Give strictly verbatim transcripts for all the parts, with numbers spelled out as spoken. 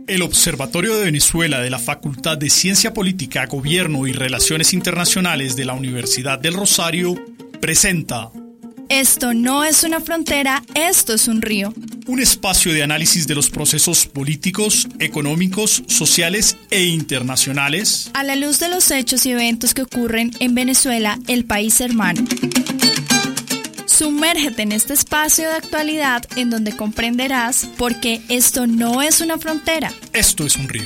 El Observatorio de Venezuela de la Facultad de Ciencia Política, Gobierno y Relaciones Internacionales de la Universidad del Rosario presenta Esto no es una frontera, esto es un río. Un espacio de análisis de los procesos políticos, económicos, sociales e internacionales a la luz de los hechos y eventos que ocurren en Venezuela, el país hermano. Sumérgete en este espacio de actualidad en donde comprenderás por qué esto no es una frontera. Esto es un río.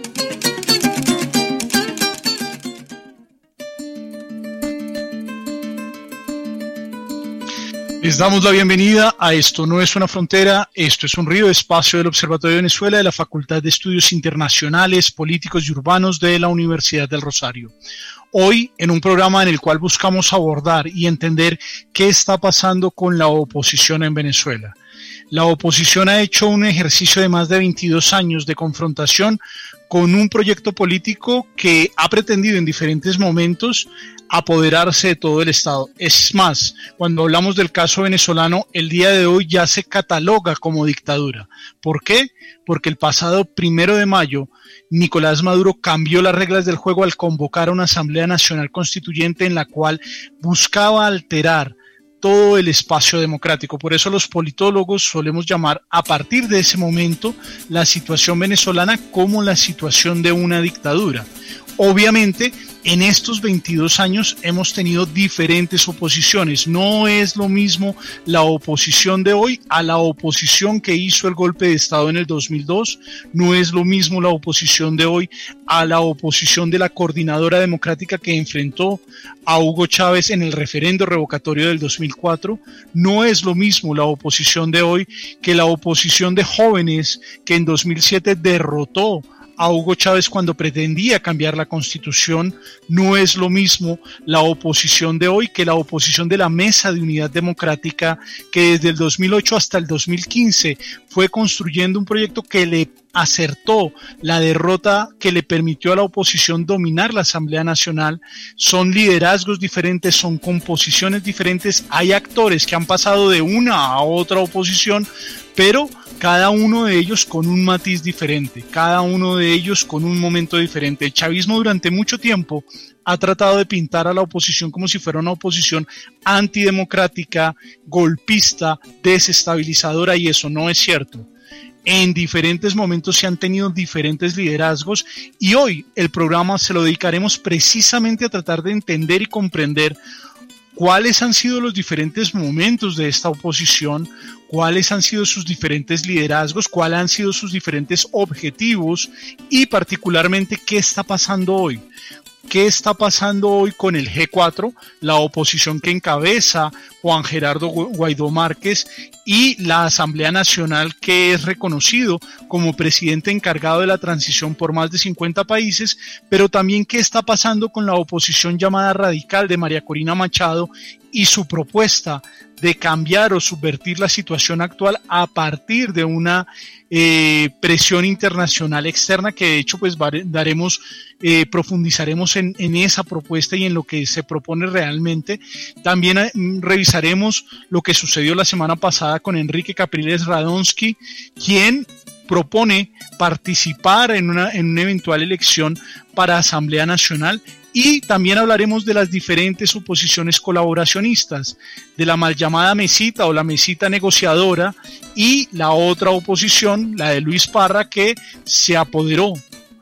Les damos la bienvenida a Esto no es una frontera, esto es un río, espacio del Observatorio de Venezuela de la Facultad de Estudios Internacionales, Políticos y Urbanos de la Universidad del Rosario. Hoy, en un programa en el cual buscamos abordar y entender qué está pasando con la oposición en Venezuela. La oposición ha hecho un ejercicio de más de veintidós años de confrontación con un proyecto político que ha pretendido en diferentes momentos apoderarse de todo el Estado. Es más, cuando hablamos del caso venezolano, el día de hoy ya se cataloga como dictadura. ¿Por qué? Porque el pasado primero de mayo, Nicolás Maduro cambió las reglas del juego al convocar a una Asamblea Nacional Constituyente en la cual buscaba alterar todo el espacio democrático. Por eso los politólogos solemos llamar a partir de ese momento la situación venezolana como la situación de una dictadura. Obviamente, en estos veintidós años hemos tenido diferentes oposiciones. No es lo mismo la oposición de hoy a la oposición que hizo el golpe de Estado en el dos mil dos. No es lo mismo la oposición de hoy a la oposición de la Coordinadora Democrática que enfrentó a Hugo Chávez en el referendo revocatorio del dos mil cuatro. No es lo mismo la oposición de hoy que la oposición de jóvenes que en dos mil siete derrotó a Hugo Chávez cuando pretendía cambiar la Constitución. No es lo mismo la oposición de hoy que la oposición de la Mesa de Unidad Democrática, que desde el dos mil ocho hasta el dos mil quince fue construyendo un proyecto que le acertó la derrota que le permitió a la oposición dominar la Asamblea Nacional. Son liderazgos diferentes, son composiciones diferentes, hay actores que han pasado de una a otra oposición, pero cada uno de ellos con un matiz diferente, cada uno de ellos con un momento diferente. El chavismo durante mucho tiempo ha tratado de pintar a la oposición como si fuera una oposición antidemocrática, golpista, desestabilizadora, y eso no es cierto. En diferentes momentos se han tenido diferentes liderazgos y hoy el programa se lo dedicaremos precisamente a tratar de entender y comprender cuáles han sido los diferentes momentos de esta oposición, cuáles han sido sus diferentes liderazgos, cuáles han sido sus diferentes objetivos y particularmente qué está pasando hoy. ¿Qué está pasando hoy con el G cuatro, la oposición que encabeza Juan Gerardo Guaidó Márquez y la Asamblea Nacional que es reconocido como presidente encargado de la transición por más de cincuenta países, pero también qué está pasando con la oposición llamada radical de María Corina Machado y su propuesta de cambiar o subvertir la situación actual a partir de una eh, presión internacional externa que de hecho pues daremos, eh, profundizaremos en, en esa propuesta y en lo que se propone realmente. También eh, revisaremos lo que sucedió la semana pasada con Enrique Capriles Radonsky, quien propone participar en una, en una eventual elección para Asamblea Nacional. Y también hablaremos de las diferentes oposiciones colaboracionistas, de la mal llamada mesita o la mesita negociadora y la otra oposición, la de Luis Parra, que se apoderó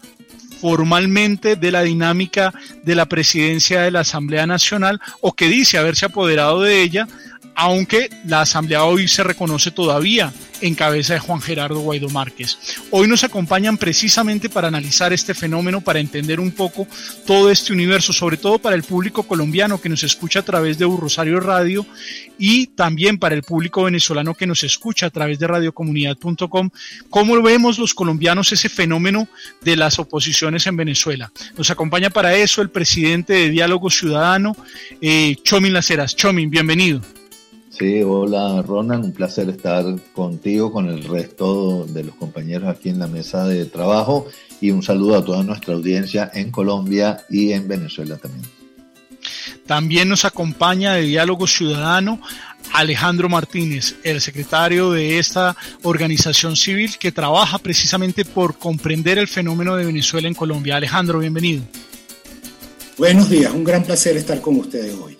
formalmente de la dinámica de la presidencia de la Asamblea Nacional o que dice haberse apoderado de ella, aunque la Asamblea hoy se reconoce todavía en cabeza de Juan Gerardo Guaidó Márquez. Hoy nos acompañan precisamente para analizar este fenómeno, para entender un poco todo este universo, sobre todo para el público colombiano que nos escucha a través de Rosario Radio y también para el público venezolano que nos escucha a través de radio comunidad punto com. ¿Cómo vemos los colombianos ese fenómeno de las oposiciones en Venezuela? Nos acompaña para eso el presidente de Diálogo Ciudadano, eh, Chomin Las Heras. Chomin, bienvenido. Sí, hola Ronan, un placer estar contigo, con el resto de los compañeros aquí en la mesa de trabajo y un saludo a toda nuestra audiencia en Colombia y en Venezuela también. También nos acompaña de Diálogo Ciudadano Alejandro Martínez, el secretario de esta organización civil que trabaja precisamente por comprender el fenómeno de Venezuela en Colombia. Alejandro, bienvenido. Buenos días, un gran placer estar con ustedes hoy.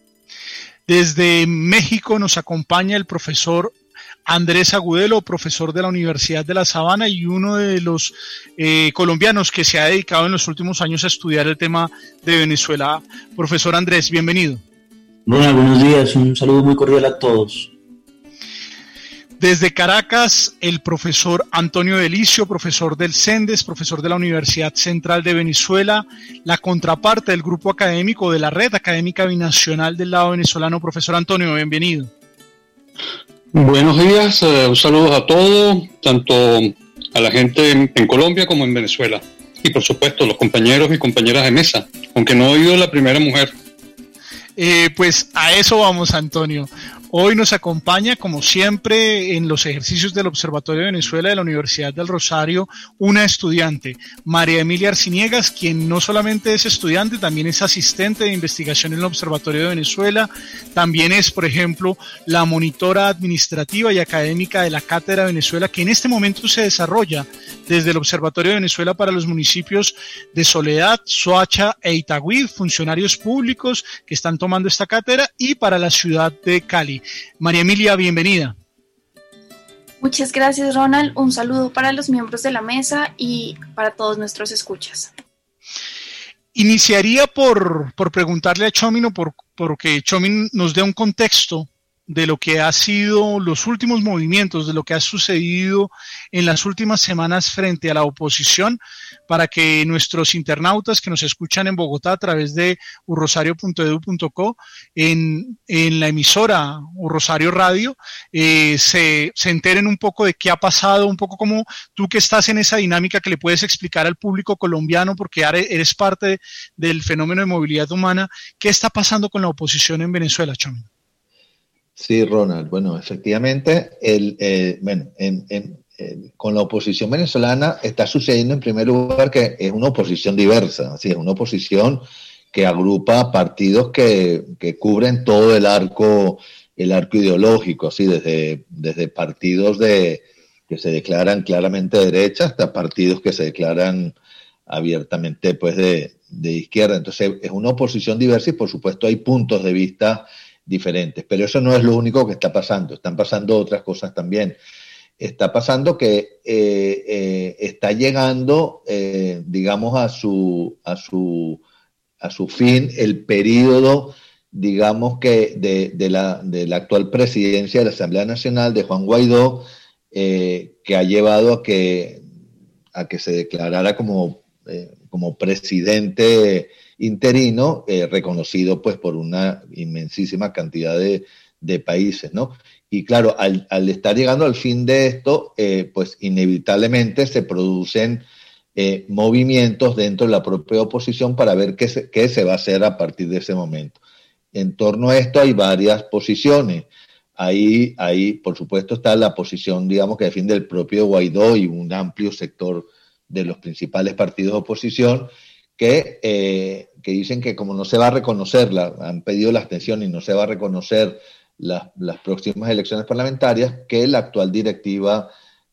Desde México nos acompaña el profesor Andrés Agudelo, profesor de la Universidad de La Sabana y uno de los eh, colombianos que se ha dedicado en los últimos años a estudiar el tema de Venezuela. Profesor Andrés, bienvenido. Bueno, buenos días, un saludo muy cordial a todos. Desde Caracas, el profesor Antonio Delicio, profesor del CENDES, profesor de la Universidad Central de Venezuela, la contraparte del grupo académico de la Red Académica Binacional del lado venezolano. Profesor Antonio, bienvenido. Buenos días, uh, un saludo a todos, tanto a la gente en, en Colombia como en Venezuela. Y por supuesto, los compañeros y compañeras de mesa, aunque no he oído la primera mujer. Eh, pues a eso vamos, Antonio. Hoy nos acompaña, como siempre, en los ejercicios del Observatorio de Venezuela de la Universidad del Rosario, una estudiante, María Emilia Arciniegas, quien no solamente es estudiante, también es asistente de investigación en el Observatorio de Venezuela, también es, por ejemplo, la monitora administrativa y académica de la Cátedra Venezuela, que en este momento se desarrolla desde el Observatorio de Venezuela para los municipios de Soledad, Soacha e Itagüí, funcionarios públicos que están tomando esta cátedra, y para la ciudad de Cali. María Emilia, bienvenida. Muchas gracias, Ronald. Un saludo para los miembros de la mesa y para todos nuestros escuchas. Iniciaría por, por preguntarle a Chomino, por, porque Chomin nos dé un contexto de lo que ha sido los últimos movimientos, de lo que ha sucedido en las últimas semanas frente a la oposición, para que nuestros internautas que nos escuchan en Bogotá a través de urrosario punto edu punto co, en, en la emisora Urrosario Radio, eh, se, se enteren un poco de qué ha pasado, un poco como tú que estás en esa dinámica que le puedes explicar al público colombiano, porque eres parte del fenómeno de movilidad humana, qué está pasando con la oposición en Venezuela, Chomino. Sí, Ronald. Bueno, efectivamente, el, eh, bueno, en, en, en, con la oposición venezolana está sucediendo en primer lugar que es una oposición diversa, así es una oposición que agrupa partidos que, que cubren todo el arco, el arco ideológico, así desde, desde partidos de, que se declaran claramente de derecha hasta partidos que se declaran abiertamente pues de, de izquierda. Entonces es una oposición diversa y por supuesto hay puntos de vista diferentes, pero eso no es lo único que está pasando, están pasando otras cosas también. Está pasando que eh, eh, está llegando, eh, digamos, a su, a, su, a su fin el periodo, digamos, que de, de, la, de la actual presidencia de la Asamblea Nacional de Juan Guaidó, eh, que ha llevado a que, a que se declarara como, eh, como presidente interino, eh, reconocido pues por una inmensísima cantidad de, de países, ¿no? Y claro, al, al estar llegando al fin de esto, eh, pues inevitablemente se producen eh, movimientos dentro de la propia oposición para ver qué se, qué se va a hacer a partir de ese momento. En torno a esto hay varias posiciones. Ahí, ahí, por supuesto, está la posición, digamos, que defiende el propio Guaidó y un amplio sector de los principales partidos de oposición, que, eh, que dicen que como no se va a reconocer, la, han pedido la abstención y no se va a reconocer las, las próximas elecciones parlamentarias, que la actual directiva,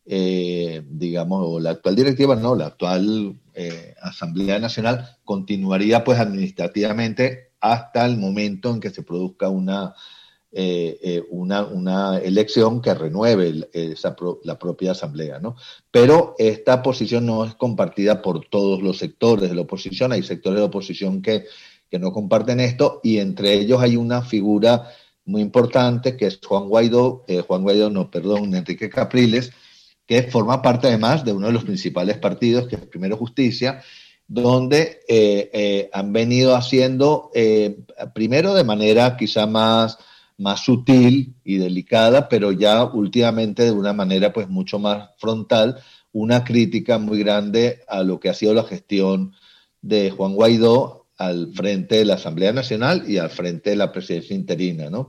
eh, digamos, o la actual directiva, no, la actual eh, Asamblea Nacional continuaría pues administrativamente hasta el momento en que se produzca una, eh, eh, una, una elección que renueve el, esa pro, la propia Asamblea, ¿no? Pero esta posición no es compartida por todos los sectores de la oposición. Hay sectores de la oposición que, que no comparten esto, y entre ellos hay una figura muy importante que es Juan Guaidó, eh, Juan Guaidó, no, perdón, Enrique Capriles, que forma parte además de uno de los principales partidos, que es Primero Justicia, donde eh, eh, han venido haciendo, eh, primero de manera quizá más más sutil y delicada, pero ya últimamente de una manera pues mucho más frontal, una crítica muy grande a lo que ha sido la gestión de Juan Guaidó al frente de la Asamblea Nacional y al frente de la presidencia interina, ¿no?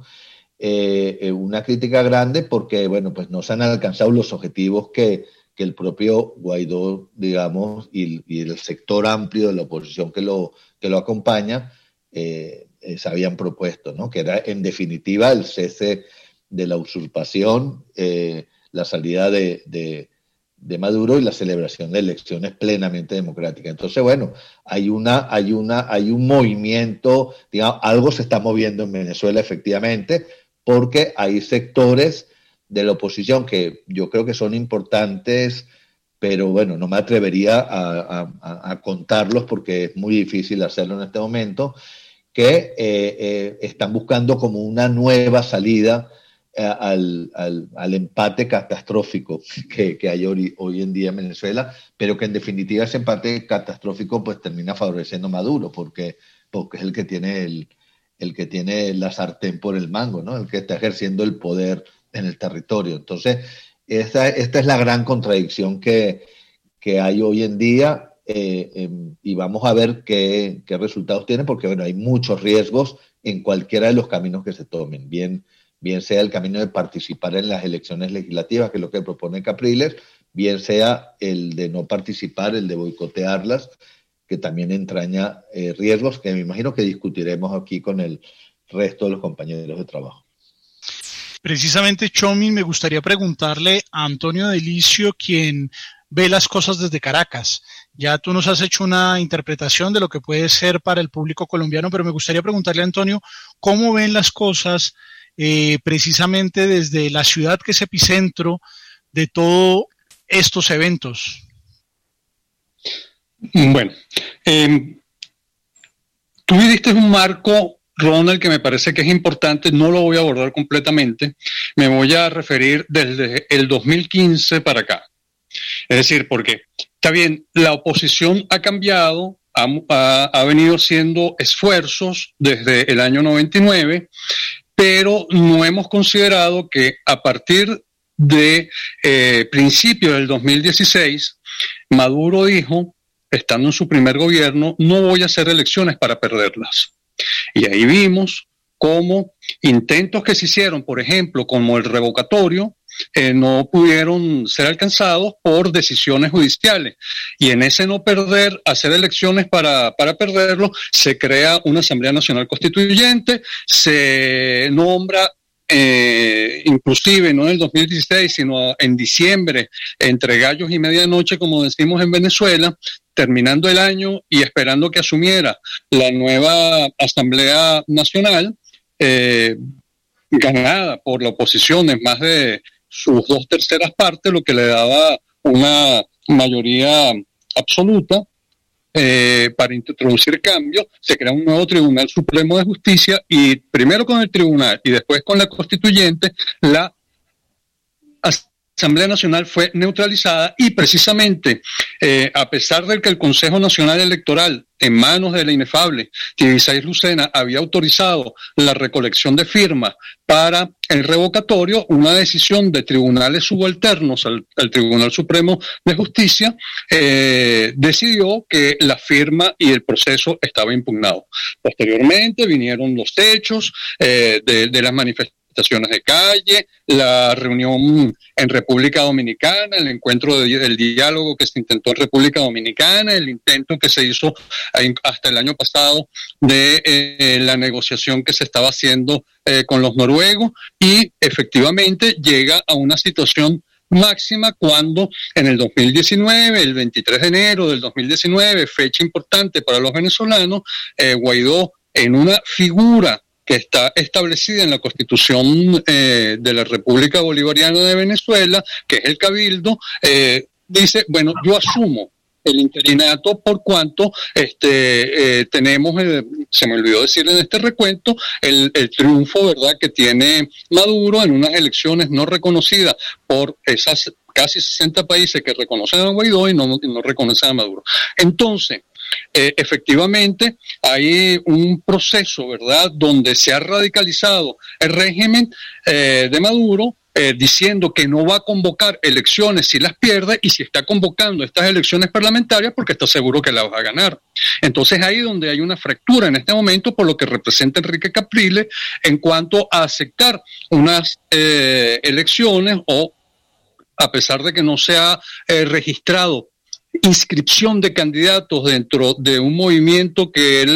Eh, una crítica grande porque, bueno, pues no se han alcanzado los objetivos que, que el propio Guaidó, digamos, y, y el sector amplio de la oposición que lo, que lo acompaña, eh, eh, se habían propuesto, ¿no? Que era en definitiva el cese de la usurpación, eh, la salida de, de, de Maduro y la celebración de elecciones plenamente democráticas. Entonces, bueno, hay una, hay una, hay un movimiento, digamos, algo se está moviendo en Venezuela efectivamente, porque hay sectores de la oposición que yo creo que son importantes, pero bueno, no me atrevería a, a, a contarlos porque es muy difícil hacerlo en este momento, que eh, eh, están buscando como una nueva salida eh, al, al, al empate catastrófico que, que hay hoy, hoy en día en Venezuela, pero que en definitiva ese empate catastrófico pues termina favoreciendo a Maduro, porque, porque es el que tiene el, el que tiene la sartén por el mango, ¿no? El que está ejerciendo el poder en el territorio. Entonces, esta, esta es la gran contradicción que, que hay hoy en día, eh, eh, y vamos a ver qué, qué resultados tiene, porque bueno, hay muchos riesgos en cualquiera de los caminos que se tomen, bien, bien sea el camino de participar en las elecciones legislativas, que es lo que propone Capriles, bien sea el de no participar, el de boicotearlas, que también entraña eh, riesgos que me imagino que discutiremos aquí con el resto de los compañeros de trabajo. Precisamente, Tchomín, me gustaría preguntarle a Antonio Delicio, quien ve las cosas desde Caracas. Ya tú nos has hecho una interpretación de lo que puede ser para el público colombiano, pero me gustaría preguntarle a Antonio, ¿cómo ven las cosas eh, precisamente desde la ciudad que es epicentro de todos estos eventos? Bueno, eh, tú diste un marco, Ronald, que me parece que es importante. No lo voy a abordar completamente, me voy a referir desde el dos mil quince para acá. Es decir, porque está bien, la oposición ha cambiado, ha, ha, ha venido haciendo esfuerzos desde el año noventa y nueve, pero no hemos considerado que a partir de eh, principios del dos mil dieciséis, Maduro dijo, estando en su primer gobierno, no voy a hacer elecciones para perderlas. Y ahí vimos cómo intentos que se hicieron, por ejemplo, como el revocatorio, eh, no pudieron ser alcanzados por decisiones judiciales. Y en ese no perder, hacer elecciones para, para perderlo, se crea una Asamblea Nacional Constituyente, se nombra Eh, inclusive no en el dos mil dieciséis, sino en diciembre, entre gallos y medianoche, como decimos en Venezuela, terminando el año y esperando que asumiera la nueva Asamblea Nacional, eh, ganada por la oposición en más de sus dos terceras partes, lo que le daba una mayoría absoluta. Eh, para introducir cambios, se crea un nuevo Tribunal Supremo de Justicia, y primero con el tribunal y después con la constituyente, la Asamblea Nacional fue neutralizada, y precisamente eh, a pesar de que el Consejo Nacional Electoral, en manos de la inefable Tibisay Lucena, había autorizado la recolección de firmas para el revocatorio, una decisión de tribunales subalternos al, al Tribunal Supremo de Justicia eh, decidió que la firma y el proceso estaba impugnado. Posteriormente vinieron los hechos eh, de, de las manifestaciones de calle, la reunión en República Dominicana, el encuentro de, del diálogo que se intentó en República Dominicana, el intento que se hizo hasta el año pasado de eh, la negociación que se estaba haciendo eh, con los noruegos, y efectivamente llega a una situación máxima cuando en el dos mil diecinueve, el veintitrés de enero del dos mil diecinueve, fecha importante para los venezolanos, eh, Guaidó, en una figura que está establecida en la Constitución eh, de la República Bolivariana de Venezuela, que es el Cabildo, eh, dice, bueno, yo asumo el interinato por cuanto este, eh, tenemos, eh, se me olvidó decir en este recuento, el, el triunfo, ¿verdad?, que tiene Maduro en unas elecciones no reconocidas por esas casi sesenta países que reconocen a Guaidó y no, no reconocen a Maduro. Entonces, Eh, efectivamente hay un proceso, ¿verdad?, donde se ha radicalizado el régimen eh, de Maduro, eh, diciendo que no va a convocar elecciones si las pierde, y si está convocando estas elecciones parlamentarias porque está seguro que las va a ganar. Entonces ahí donde hay una fractura en este momento, por lo que representa Enrique Capriles en cuanto a aceptar unas eh, elecciones, o a pesar de que no se ha eh, registrado inscripción de candidatos dentro de un movimiento que él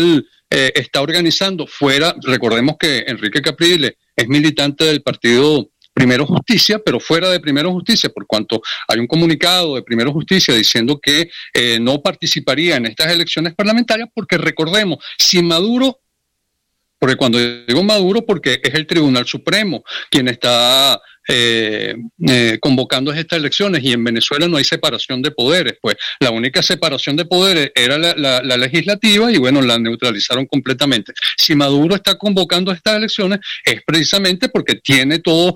eh, está organizando fuera, recordemos que Enrique Capriles es militante del partido Primero Justicia, pero fuera de Primero Justicia, por cuanto hay un comunicado de Primero Justicia diciendo que eh, no participaría en estas elecciones parlamentarias, porque recordemos, si Maduro, porque cuando digo Maduro, porque es el Tribunal Supremo quien está eh, eh, convocando estas elecciones, y en Venezuela no hay separación de poderes, pues la única separación de poderes era la, la, la legislativa, y bueno, la neutralizaron completamente. Si Maduro está convocando estas elecciones es precisamente porque tiene todo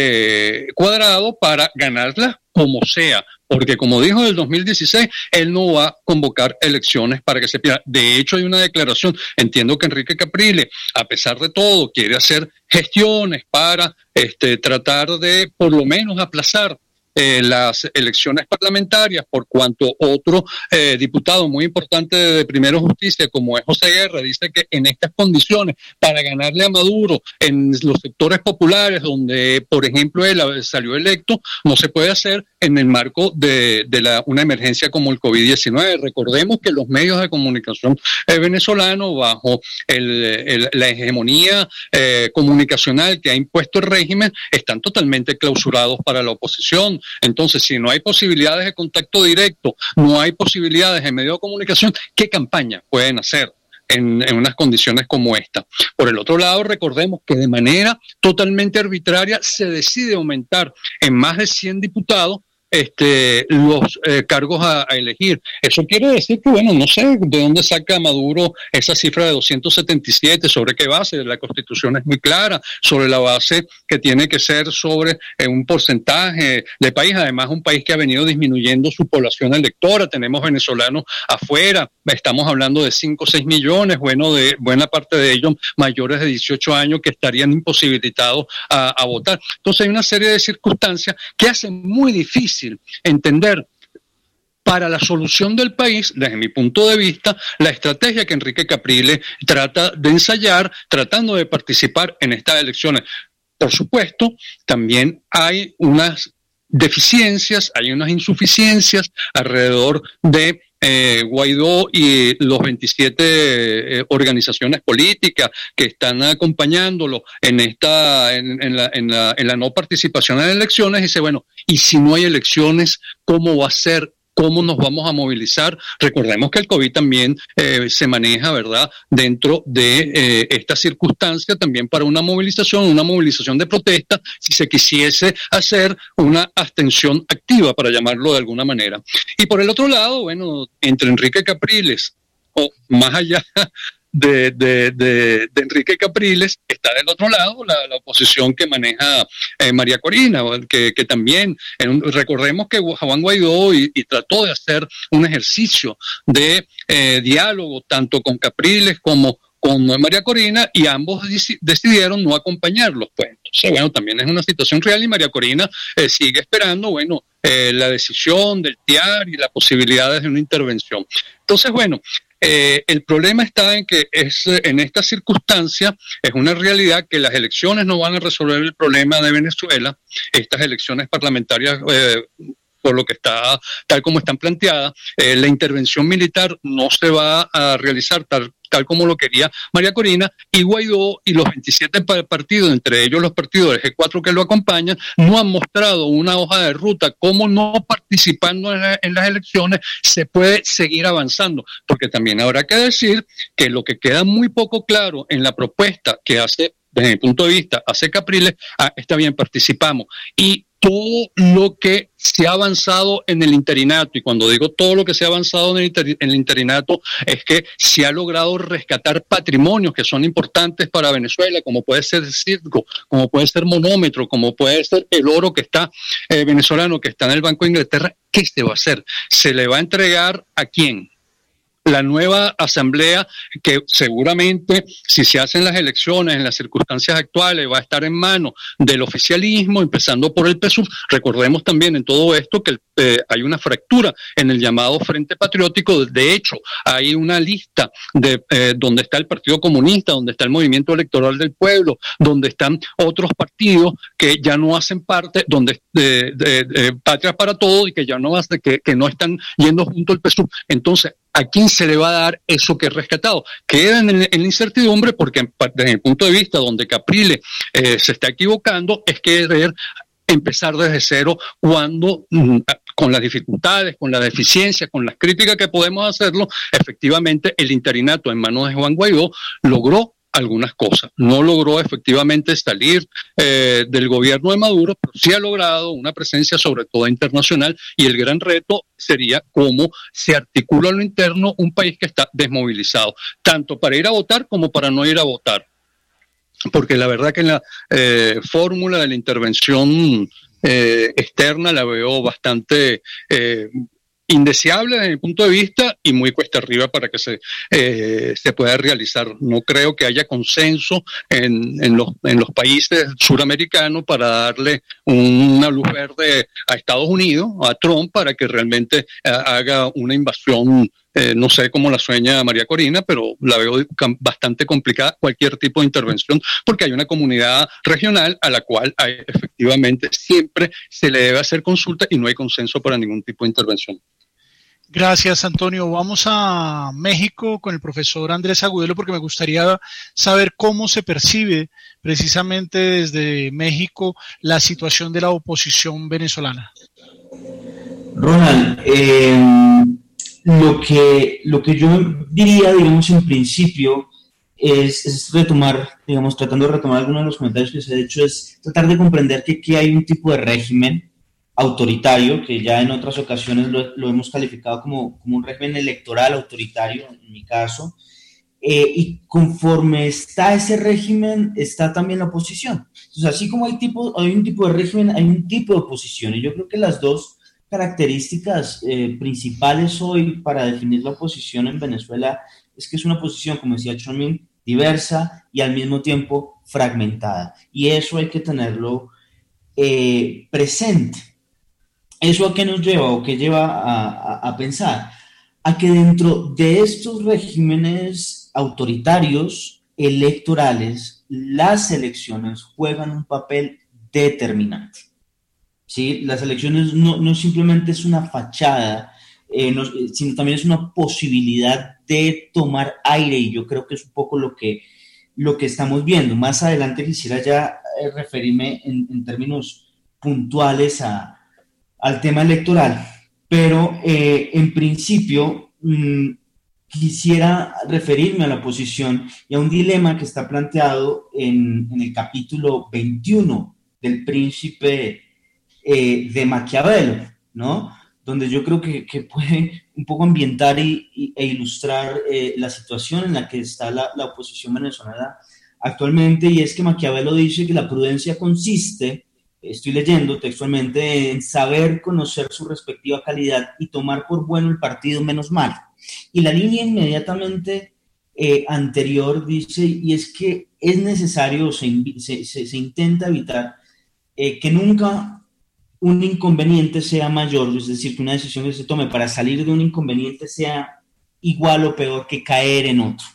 eh, cuadrado para ganarlas como sea, porque como dijo en el dos mil dieciséis, él no va a convocar elecciones para que se pierda. De hecho, hay una declaración, entiendo que Enrique Capriles, a pesar de todo, quiere hacer gestiones para este, tratar de, por lo menos, aplazar Eh, las elecciones parlamentarias, por cuanto otro eh, diputado muy importante de, de Primero Justicia, como es José Guerra, dice que en estas condiciones, para ganarle a Maduro en los sectores populares, donde, por ejemplo, él salió electo, no se puede hacer en el marco de, de la, una emergencia como el COVID diecinueve. Recordemos que los medios de comunicación eh, venezolanos, bajo el, el, la hegemonía eh, comunicacional que ha impuesto el régimen, están totalmente clausurados para la oposición. Entonces, si no hay posibilidades de contacto directo, no hay posibilidades en medio de comunicación, ¿qué campaña pueden hacer en, en unas condiciones como esta? Por el otro lado, recordemos que de manera totalmente arbitraria se decide aumentar en más de cien diputados Este, los eh, cargos a, a elegir. Eso quiere decir que, bueno, no sé de dónde saca Maduro esa cifra de doscientos setenta y siete, sobre qué base. La Constitución es muy clara, sobre la base que tiene que ser sobre eh, un porcentaje de país, además un país que ha venido disminuyendo su población electora, tenemos venezolanos afuera, estamos hablando de cinco o seis millones, bueno, de buena parte de ellos mayores de dieciocho años que estarían imposibilitados a, a votar. Entonces hay una serie de circunstancias que hacen muy difícil entender para la solución del país, desde mi punto de vista, la estrategia que Enrique Capriles trata de ensayar, tratando de participar en estas elecciones. Por supuesto, también hay unas deficiencias, hay unas insuficiencias alrededor de Eh, Guaidó y los veintisiete eh, organizaciones políticas que están acompañándolo en esta en, en, la, en, la, en la no participación en elecciones. Dice, bueno, y si no hay elecciones, ¿cómo va a ser? ¿Cómo nos vamos a movilizar? Recordemos que el COVID también eh, se maneja, ¿verdad?, dentro de eh, esta circunstancia también para una movilización, una movilización de protesta, si se quisiese hacer una abstención activa, para llamarlo de alguna manera. Y por el otro lado, bueno, entre Enrique Capriles, o más allá de, de, de, de Enrique Capriles, está del otro lado la, la oposición que maneja eh, María Corina, que, que también, en un, recordemos que Juan Guaidó y, y trató de hacer un ejercicio de eh, diálogo tanto con Capriles como con María Corina, y ambos decidieron no acompañarlos. Pues entonces, bueno, también es una situación real, y María Corina eh, sigue esperando, bueno, eh, la decisión del T I A R y las posibilidades de una intervención. Entonces, bueno, Eh, el problema está en que es en esta circunstancia es una realidad que las elecciones no van a resolver el problema de Venezuela. Estas elecciones parlamentarias, eh, por lo que está tal como están planteadas, eh, la intervención militar no se va a realizar tal tal como lo quería María Corina, y Guaidó y los veintisiete partidos, entre ellos los partidos del G cuatro que lo acompañan, no han mostrado una hoja de ruta, cómo no participando en, la, en las elecciones se puede seguir avanzando, porque también habrá que decir que lo que queda muy poco claro en la propuesta que hace, desde mi punto de vista, hace Capriles, ah, está bien, participamos, y todo lo que se ha avanzado en el interinato, y cuando digo todo lo que se ha avanzado en el, inter, en el interinato, es que se ha logrado rescatar patrimonios que son importantes para Venezuela, como puede ser el circo, como puede ser Monómetro, como puede ser el oro que está eh, venezolano, que está en el Banco de Inglaterra. ¿Qué se va a hacer? ¿Se le va a entregar a quién? La nueva asamblea, que seguramente, si se hacen las elecciones en las circunstancias actuales, va a estar en manos del oficialismo, empezando por el P S U V. Recordemos también en todo esto que eh, hay una fractura en el llamado Frente Patriótico. De hecho, hay una lista de eh, donde está el Partido Comunista, donde está el Movimiento Electoral del Pueblo, donde están otros partidos que ya no hacen parte, donde de, de, de Patria para Todos, y que ya no hace, que, que no están yendo junto al P S U V. Entonces, ¿a quién se le va a dar eso que es rescatado? Queda en, en la incertidumbre porque desde el punto de vista donde Caprile eh, se está equivocando es querer empezar desde cero cuando mm, con las dificultades, con las deficiencias, con las críticas que podemos hacerlo, efectivamente el interinato en manos de Juan Guaidó logró algunas cosas. No logró efectivamente salir eh, del gobierno de Maduro, pero sí ha logrado una presencia sobre todo internacional, y el gran reto sería cómo se articula en lo interno un país que está desmovilizado, tanto para ir a votar como para no ir a votar. Porque la verdad que en la eh, fórmula de la intervención eh, externa la veo bastante eh, indeseable desde mi punto de vista y muy cuesta arriba para que se, eh, se pueda realizar. No creo que haya consenso en, en, los, en los países suramericanos para darle una luz verde a Estados Unidos, a Trump, para que realmente eh, haga una invasión. Eh, no sé cómo la sueña María Corina, pero la veo bastante complicada cualquier tipo de intervención, porque hay una comunidad regional a la cual hay, efectivamente siempre se le debe hacer consulta y no hay consenso para ningún tipo de intervención. Gracias, Antonio. Vamos a México con el profesor Andrés Agudelo, porque me gustaría saber cómo se percibe precisamente desde México la situación de la oposición venezolana. Ronald, eh, lo que, lo que yo diría, digamos, en principio es, es retomar, digamos, tratando de retomar algunos de los comentarios que se ha hecho, es tratar de comprender que aquí hay un tipo de régimen autoritario, que ya en otras ocasiones lo, lo hemos calificado como, como un régimen electoral autoritario, en mi caso, eh, y conforme está ese régimen, está también la oposición. Entonces, así como hay, tipo, hay un tipo de régimen, hay un tipo de oposición, y yo creo que las dos características eh, principales hoy para definir la oposición en Venezuela es que es una oposición, como decía Chomín, diversa y al mismo tiempo fragmentada, y eso hay que tenerlo eh, presente. ¿Eso a qué nos lleva o qué lleva a, a, a pensar? A que dentro de estos regímenes autoritarios electorales, las elecciones juegan un papel determinante. ¿Sí? Las elecciones no, no simplemente es una fachada, eh, no, sino también es una posibilidad de tomar aire, y yo creo que es un poco lo que, lo que estamos viendo. Más adelante quisiera ya eh, referirme en, en términos puntuales a al tema electoral, pero eh, en principio mmm, quisiera referirme a la oposición y a un dilema que está planteado en, en el capítulo veintiuno del Príncipe eh, de Maquiavelo, ¿no? Donde yo creo que, que puede un poco ambientar y, y, e ilustrar eh, la situación en la que está la, la oposición venezolana actualmente, y es que Maquiavelo dice que la prudencia consiste, estoy leyendo textualmente, en saber conocer su respectiva calidad y tomar por bueno el partido menos malo. Y la línea inmediatamente eh, anterior dice, y es que es necesario, se, se, se, se intenta evitar eh, que nunca un inconveniente sea mayor, es decir, que una decisión que se tome para salir de un inconveniente sea igual o peor que caer en otro.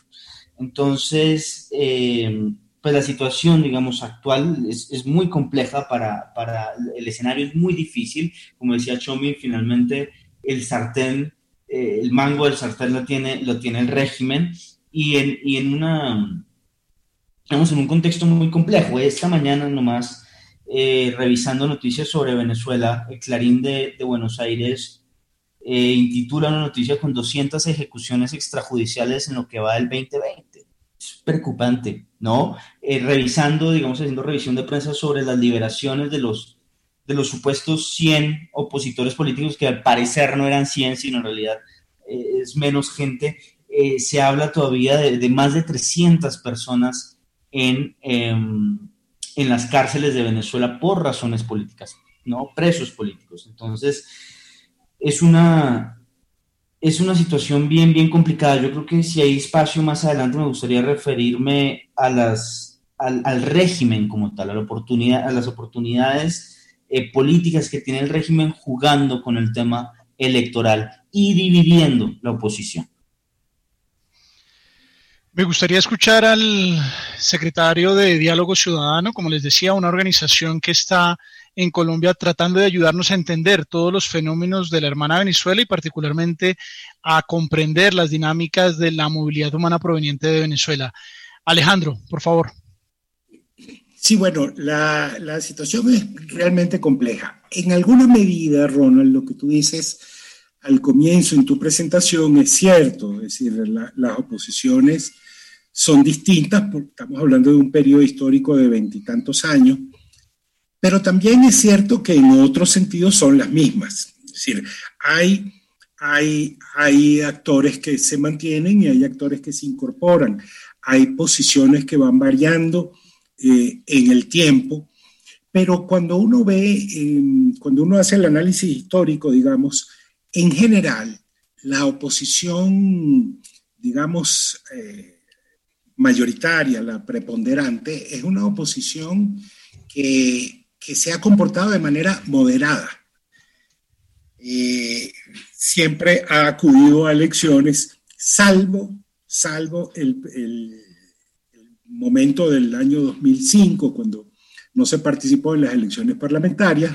Entonces, eh, pues la situación, digamos, actual es, es muy compleja para, para el escenario, es muy difícil. Como decía Chomi, finalmente el sartén, eh, el mango del sartén lo tiene, lo tiene el régimen, y en, y en una, digamos, en un contexto muy complejo. Esta mañana nomás, eh, revisando noticias sobre Venezuela, el Clarín de, de Buenos Aires eh, intitula una noticia con doscientas ejecuciones extrajudiciales en lo que va del veinte veinte. Es preocupante, ¿no? Eh, revisando, digamos, haciendo revisión de prensa sobre las liberaciones de los, de los supuestos cien opositores políticos, que al parecer no eran cien, sino en realidad eh, es menos gente. Eh, se habla todavía de, de más de trescientas personas en, eh, en las cárceles de Venezuela por razones políticas, ¿no? Presos políticos. Entonces, es una... Es una situación bien, bien complicada. Yo creo que si hay espacio más adelante me gustaría referirme a las, al, al régimen como tal, a, la oportunidad, a las oportunidades eh, políticas que tiene el régimen jugando con el tema electoral y dividiendo la oposición. Me gustaría escuchar al secretario de Diálogo Ciudadano, como les decía, una organización que está en Colombia tratando de ayudarnos a entender todos los fenómenos de la hermana Venezuela y particularmente a comprender las dinámicas de la movilidad humana proveniente de Venezuela. Alejandro, por favor. Sí, bueno, la, la situación es realmente compleja. En alguna medida, Ronald, lo que tú dices al comienzo en tu presentación es cierto, es decir, la, las oposiciones son distintas, porque estamos hablando de un periodo histórico de veintitantos años, pero también es cierto que en otros sentidos son las mismas. Es decir, hay, hay, hay actores que se mantienen y hay actores que se incorporan, hay posiciones que van variando eh, en el tiempo, pero cuando uno ve, eh, cuando uno hace el análisis histórico, digamos, en general, la oposición, digamos, eh, mayoritaria, la preponderante, es una oposición que, que se ha comportado de manera moderada. Eh, siempre ha acudido a elecciones, salvo, salvo el, el, el momento del año dos mil cinco, cuando no se participó en las elecciones parlamentarias,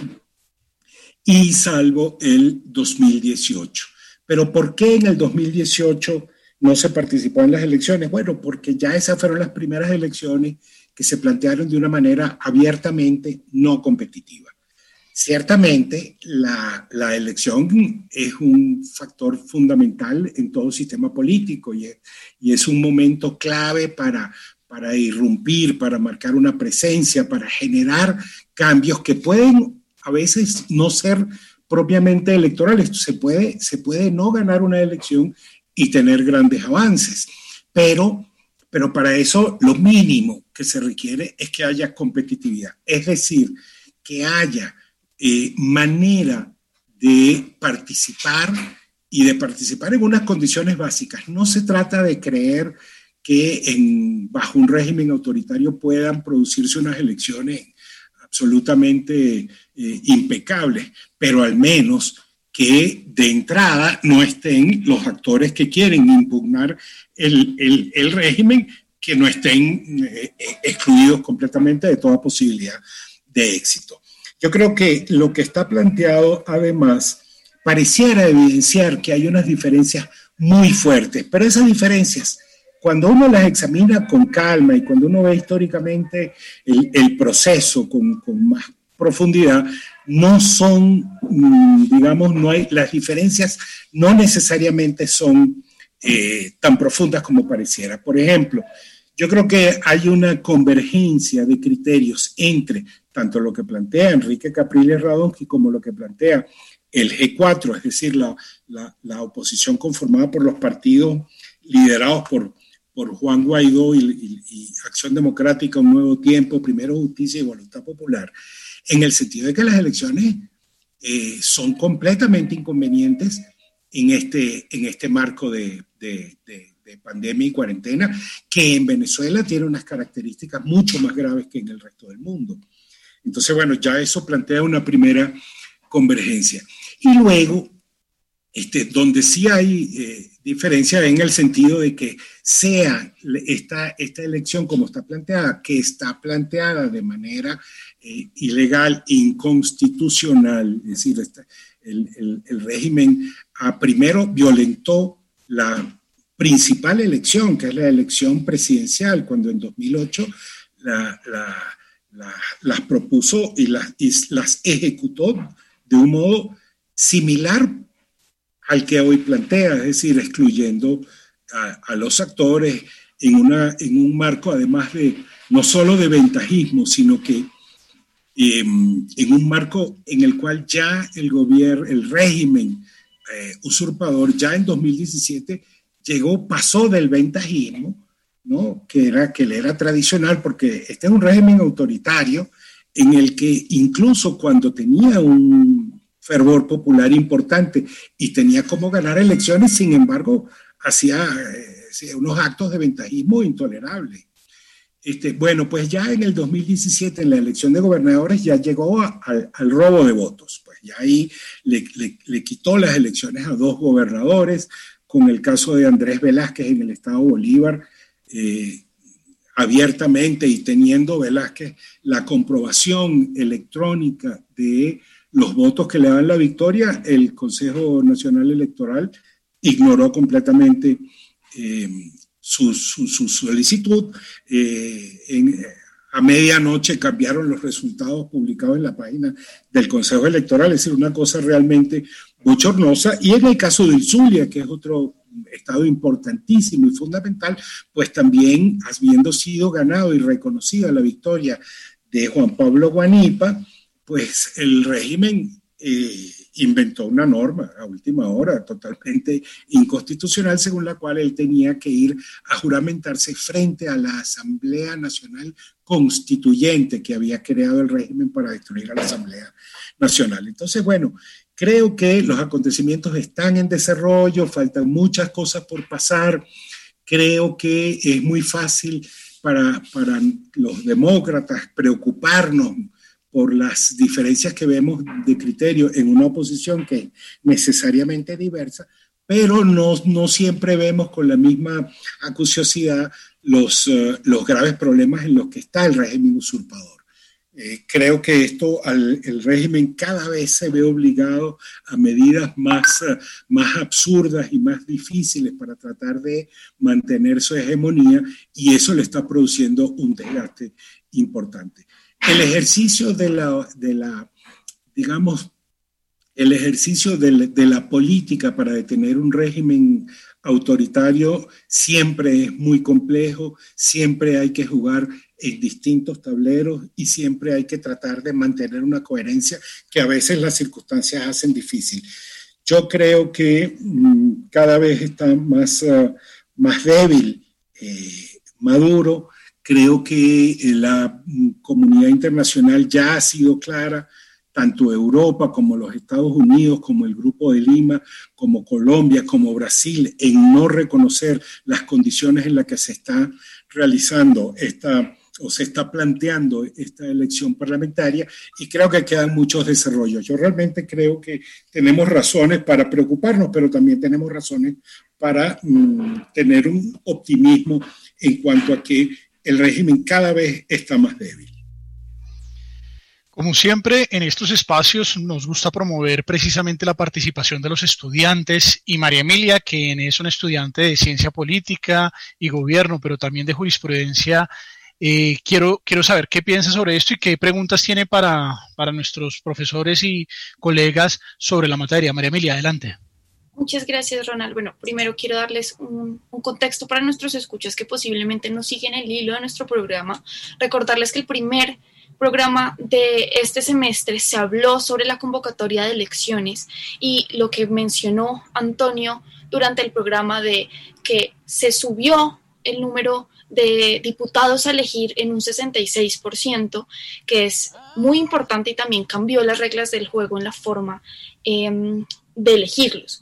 y salvo el dos mil dieciocho. ¿Pero por qué en el dos mil dieciocho no se participó en las elecciones? Bueno, porque ya esas fueron las primeras elecciones que se plantearon de una manera abiertamente no competitiva. Ciertamente, la, la elección es un factor fundamental en todo sistema político y es, y es un momento clave para, para irrumpir, para marcar una presencia, para generar cambios que pueden a veces no ser propiamente electorales. Se puede, se puede no ganar una elección y tener grandes avances, pero, pero para eso lo mínimo que se requiere es que haya competitividad, es decir, que haya eh, manera de participar y de participar en unas condiciones básicas. No se trata de creer que en, bajo un régimen autoritario puedan producirse unas elecciones absolutamente eh, impecables, pero al menos que de entrada no estén los actores que quieren impugnar el, el, el régimen, que no estén eh, excluidos completamente de toda posibilidad de éxito. Yo creo que lo que está planteado, además, pareciera evidenciar que hay unas diferencias muy fuertes, pero esas diferencias, cuando uno las examina con calma y cuando uno ve históricamente el, el proceso con, con más profundidad, no son, digamos, no hay, las diferencias no necesariamente son eh, tan profundas como pareciera. Por ejemplo, yo creo que hay una convergencia de criterios entre tanto lo que plantea Enrique Capriles Radonsky como lo que plantea el G cuatro, es decir, la, la, la oposición conformada por los partidos liderados por por Juan Guaidó y, y, y Acción Democrática, Un Nuevo Tiempo, Primero Justicia y Voluntad Popular, en el sentido de que las elecciones eh, son completamente inconvenientes en este, en este marco de, de, de, de pandemia y cuarentena, que en Venezuela tiene unas características mucho más graves que en el resto del mundo. Entonces, bueno, ya eso plantea una primera convergencia. Y luego, este, donde sí hay eh, diferencia en el sentido de que sea esta, esta elección como está planteada, que está planteada de manera eh, ilegal, inconstitucional, es decir, esta, el, el, el régimen a, primero violentó la principal elección, que es la elección presidencial, cuando en dos mil ocho la, la, la, las propuso y las, y las ejecutó de un modo similar al que hoy plantea, es decir, excluyendo a, a los actores en, una, en un marco además de no solo de ventajismo, sino que eh, en un marco en el cual ya el gobierno, el régimen eh, usurpador ya en dos mil diecisiete llegó, pasó del ventajismo, ¿no? que, era, que le era tradicional, porque este es un régimen autoritario en el que incluso cuando tenía un fervor popular importante y tenía como ganar elecciones, sin embargo, hacía eh, unos actos de ventajismo intolerables. Este, bueno, pues ya en el dos mil diecisiete, en la elección de gobernadores, ya llegó a, a, al robo de votos. Pues ya ahí le, le, le quitó las elecciones a dos gobernadores, con el caso de Andrés Velázquez en el estado Bolívar, eh, abiertamente y teniendo Velázquez la comprobación electrónica de los votos que le dan la victoria, el Consejo Nacional Electoral ignoró completamente eh, su, su, su solicitud. Eh, en, a medianoche cambiaron los resultados publicados en la página del Consejo Electoral, es decir, una cosa realmente bochornosa. Y en el caso del Zulia, que es otro estado importantísimo y fundamental, pues también, habiendo sido ganado y reconocida la victoria de Juan Pablo Guanipa, pues el régimen eh, inventó una norma a última hora totalmente inconstitucional, según la cual él tenía que ir a juramentarse frente a la Asamblea Nacional Constituyente que había creado el régimen para destruir a la Asamblea Nacional. Entonces, bueno, creo que los acontecimientos están en desarrollo, faltan muchas cosas por pasar. Creo que es muy fácil para, para los demócratas preocuparnos por las diferencias que vemos de criterio en una oposición que es necesariamente diversa, pero no, no siempre vemos con la misma acuciosidad los, uh, los graves problemas en los que está el régimen usurpador. Eh, creo que esto, al, el régimen cada vez se ve obligado a medidas más, uh, más absurdas y más difíciles para tratar de mantener su hegemonía, y eso le está produciendo un desgaste importante. El ejercicio de la, de la digamos, el ejercicio de la, de la política para detener un régimen autoritario siempre es muy complejo, siempre hay que jugar en distintos tableros y siempre hay que tratar de mantener una coherencia que a veces las circunstancias hacen difícil. Yo creo que mmm, cada vez está más, uh, más débil eh, Maduro. Creo que la comunidad internacional ya ha sido clara, tanto Europa como los Estados Unidos, como el Grupo de Lima, como Colombia, como Brasil, en no reconocer las condiciones en las que se está realizando esta, o se está planteando esta elección parlamentaria, y creo que quedan muchos desarrollos. Yo realmente creo que tenemos razones para preocuparnos, pero también tenemos razones para mm, tener un optimismo en cuanto a que el régimen cada vez está más débil. Como siempre, en estos espacios nos gusta promover precisamente la participación de los estudiantes, y María Emilia, quien es una estudiante de ciencia política y gobierno, pero también de jurisprudencia, eh, quiero, quiero saber qué piensa sobre esto y qué preguntas tiene para, para nuestros profesores y colegas sobre la materia. María Emilia, adelante. Muchas gracias, Ronald. Bueno, primero quiero darles un, un contexto para nuestros escuchas que posiblemente no siguen el hilo de nuestro programa. Recordarles que el primer programa de este semestre se habló sobre la convocatoria de elecciones y lo que mencionó Antonio durante el programa de que se subió el número de diputados a elegir en un sesenta y seis por ciento, que es muy importante, y también cambió las reglas del juego en la forma eh, de elegirlos.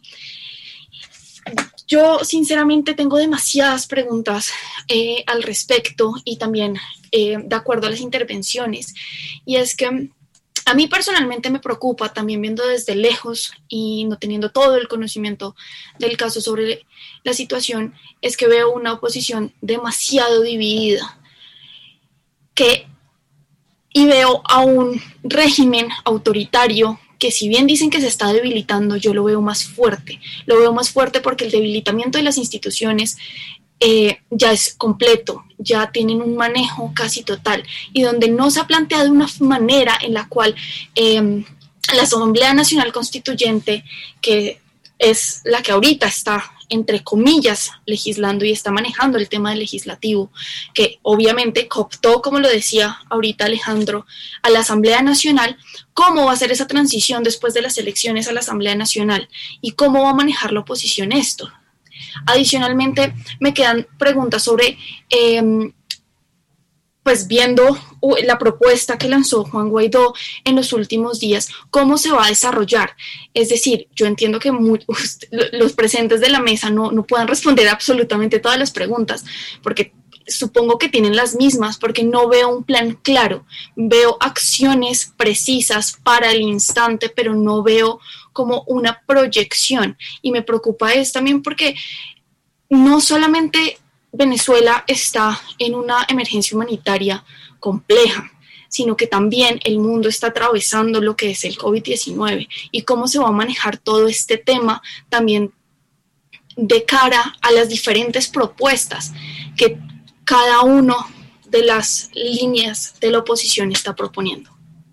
Yo sinceramente tengo demasiadas preguntas eh, al respecto, y también eh, de acuerdo a las intervenciones, y es que a mí personalmente me preocupa, también viendo desde lejos y no teniendo todo el conocimiento del caso sobre la situación, es que veo una oposición demasiado dividida, que, y veo a un régimen autoritario que, si bien dicen que se está debilitando, yo lo veo más fuerte. Lo veo más fuerte porque el debilitamiento de las instituciones eh, ya es completo, ya tienen un manejo casi total, y donde no se ha planteado una manera en la cual eh, la Asamblea Nacional Constituyente, que es la que ahorita está, entre comillas, legislando y está manejando el tema del legislativo, que obviamente cooptó, como lo decía ahorita Alejandro, a la Asamblea Nacional. ¿Cómo va a ser esa transición después de las elecciones a la Asamblea Nacional? ¿Y cómo va a manejar la oposición esto? Adicionalmente, me quedan preguntas sobre, eh, pues viendo la propuesta que lanzó Juan Guaidó en los últimos días, ¿cómo se va a desarrollar? Es decir, yo entiendo que muy, los presentes de la mesa no, no puedan responder absolutamente todas las preguntas, porque supongo que tienen las mismas, porque no veo un plan claro. Veo acciones precisas para el instante, pero no veo como una proyección. Y me preocupa es también porque no solamente Venezuela está en una emergencia humanitaria compleja, sino que también el mundo está atravesando lo que es el COVID diecinueve y cómo se va a manejar todo este tema también de cara a las diferentes propuestas que cada uno de las líneas de la oposición está proponiendo.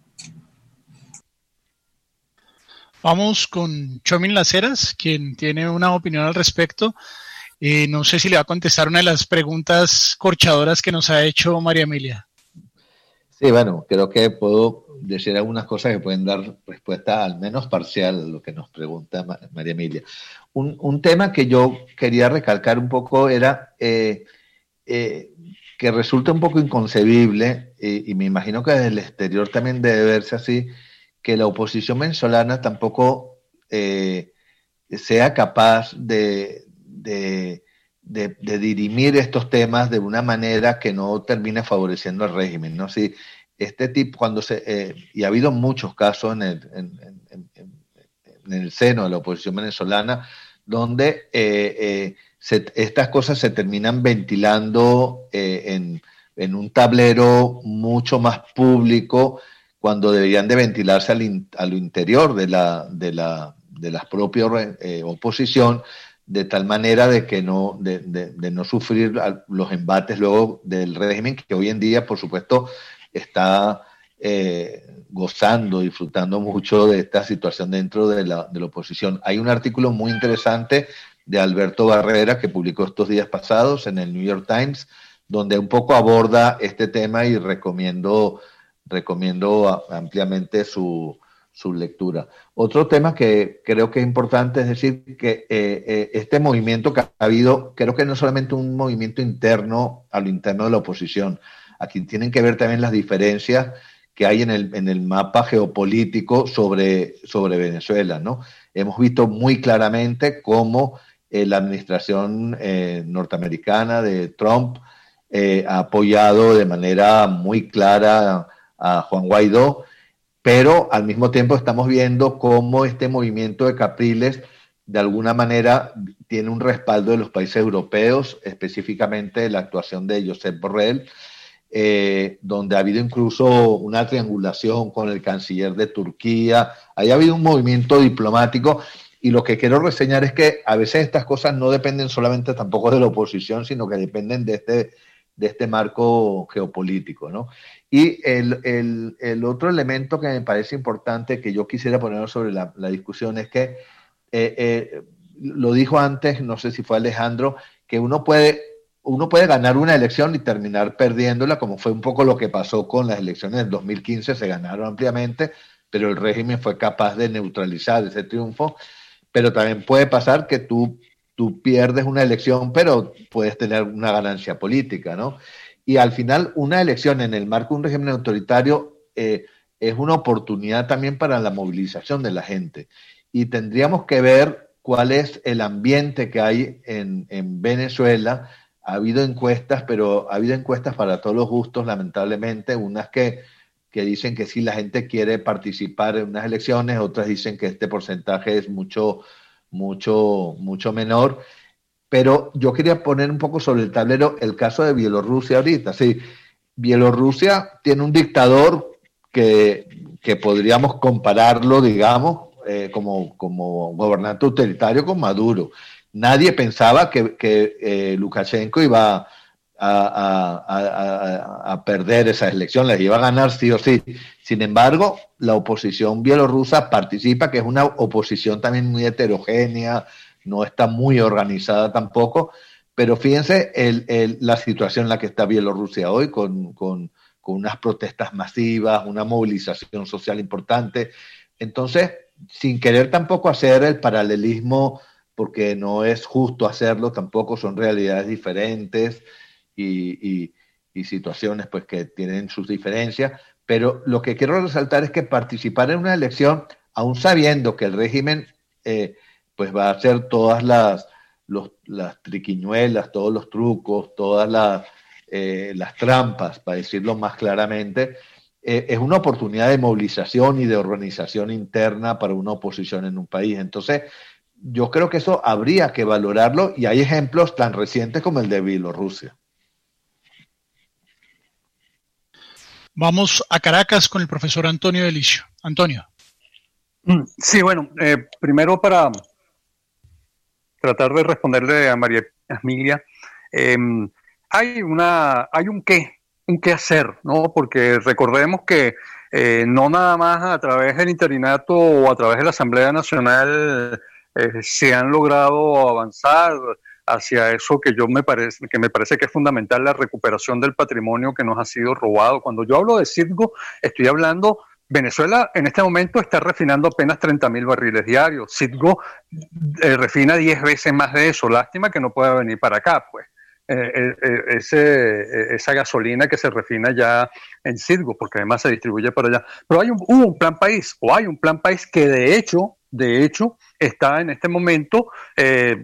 Vamos con Chomin Las Heras, quien tiene una opinión al respecto. Eh, no sé si le va a contestar una de las preguntas corchadoras que nos ha hecho María Emilia. Sí, bueno, creo que puedo decir algunas cosas que pueden dar respuesta al menos parcial a lo que nos pregunta María Emilia. Un, un tema que yo quería recalcar un poco era eh, eh, que resulta un poco inconcebible, eh, y me imagino que desde el exterior también debe verse así, que la oposición venezolana tampoco eh, sea capaz de, de, de, de dirimir estos temas de una manera que no termine favoreciendo al régimen, ¿no? Si este tipo, cuando se, eh, y ha habido muchos casos en el, en, en, en, en el seno de la oposición venezolana, donde eh, eh, se, estas cosas se terminan ventilando eh, en, en un tablero mucho más público, cuando deberían de ventilarse al, in, a lo interior de la, de la, de la propia eh, oposición, de tal manera de que no, de, de, de no sufrir los embates luego del régimen, que hoy en día, por supuesto, está eh, gozando, disfrutando mucho de esta situación dentro de la, de la oposición. Hay un artículo muy interesante de Alberto Barrera que publicó estos días pasados en el New York Times, donde un poco aborda este tema y recomiendo recomiendo ampliamente su, su lectura. Otro tema que creo que es importante es decir que eh, eh, este movimiento que ha habido, creo que no es solamente un movimiento interno a lo interno de la oposición, aquí tienen que ver también las diferencias que hay en el, en el mapa geopolítico sobre, sobre Venezuela, ¿no? Hemos visto muy claramente cómo eh, la administración eh, norteamericana de Trump eh, ha apoyado de manera muy clara a Juan Guaidó, pero al mismo tiempo estamos viendo cómo este movimiento de Capriles de alguna manera tiene un respaldo de los países europeos, específicamente la actuación de Josep Borrell, eh, donde ha habido incluso una triangulación con el canciller de Turquía. Ahí ha habido un movimiento diplomático, y lo que quiero reseñar es que a veces estas cosas no dependen solamente tampoco de la oposición, sino que dependen de este, de este marco geopolítico, ¿no? Y el, el, el otro elemento que me parece importante que yo quisiera poner sobre la, la discusión es que, eh, eh, lo dijo antes, no sé si fue Alejandro, que uno puede, uno puede ganar una elección y terminar perdiéndola, como fue un poco lo que pasó con las elecciones del dos mil quince, se ganaron ampliamente, pero el régimen fue capaz de neutralizar ese triunfo. Pero también puede pasar que tú, tú pierdes una elección, pero puedes tener una ganancia política, ¿no? Y al final, una elección en el marco de un régimen autoritario eh, es una oportunidad también para la movilización de la gente. Y tendríamos que ver cuál es el ambiente que hay en, en Venezuela. Ha habido encuestas, pero ha habido encuestas para todos los gustos, lamentablemente. Unas que, que dicen que sí, la gente quiere participar en unas elecciones, otras dicen que este porcentaje es mucho, mucho, mucho menor. Pero yo quería poner un poco sobre el tablero el caso de Bielorrusia ahorita. Sí, Bielorrusia tiene un dictador que, que podríamos compararlo, digamos, eh, como, como gobernante autoritario con Maduro. Nadie pensaba que, que eh, Lukashenko iba a, a, a, a, a perder esas elecciones, las iba a ganar sí o sí. Sin embargo, la oposición bielorrusa participa, que es una oposición también muy heterogénea, no está muy organizada tampoco, pero fíjense el, el, la situación en la que está Bielorrusia hoy, con, con, con unas protestas masivas, una movilización social importante. Entonces, sin querer tampoco hacer el paralelismo, porque no es justo hacerlo, tampoco son realidades diferentes y, y, y situaciones pues, que tienen sus diferencias, pero lo que quiero resaltar es que participar en una elección, aún sabiendo que el régimen eh, pues va a hacer todas las, los, las triquiñuelas, todos los trucos, todas las, eh, las trampas, para decirlo más claramente, eh, es una oportunidad de movilización y de organización interna para una oposición en un país. Entonces, yo creo que eso habría que valorarlo y hay ejemplos tan recientes como el de Bielorrusia. Vamos a Caracas con el profesor Antonio Delicio. Antonio. Sí, bueno, eh, primero para tratar de responderle a María Emilia, eh, hay una, hay un qué, un qué hacer, ¿no? Porque recordemos que eh, no nada más a través del interinato o a través de la Asamblea Nacional eh, se han logrado avanzar hacia eso que yo me parece que me parece que es fundamental, la recuperación del patrimonio que nos ha sido robado. Cuando yo hablo de Citgo, estoy hablando, Venezuela en este momento está refinando apenas treinta mil barriles diarios. Citgo eh, refina diez veces más de eso. Lástima que no pueda venir para acá, pues. Eh, eh, ese, eh, esa gasolina que se refina ya en Citgo, porque además se distribuye para allá. Pero hay un, hubo un plan país, o hay un plan país que de hecho, de hecho, está en este momento eh,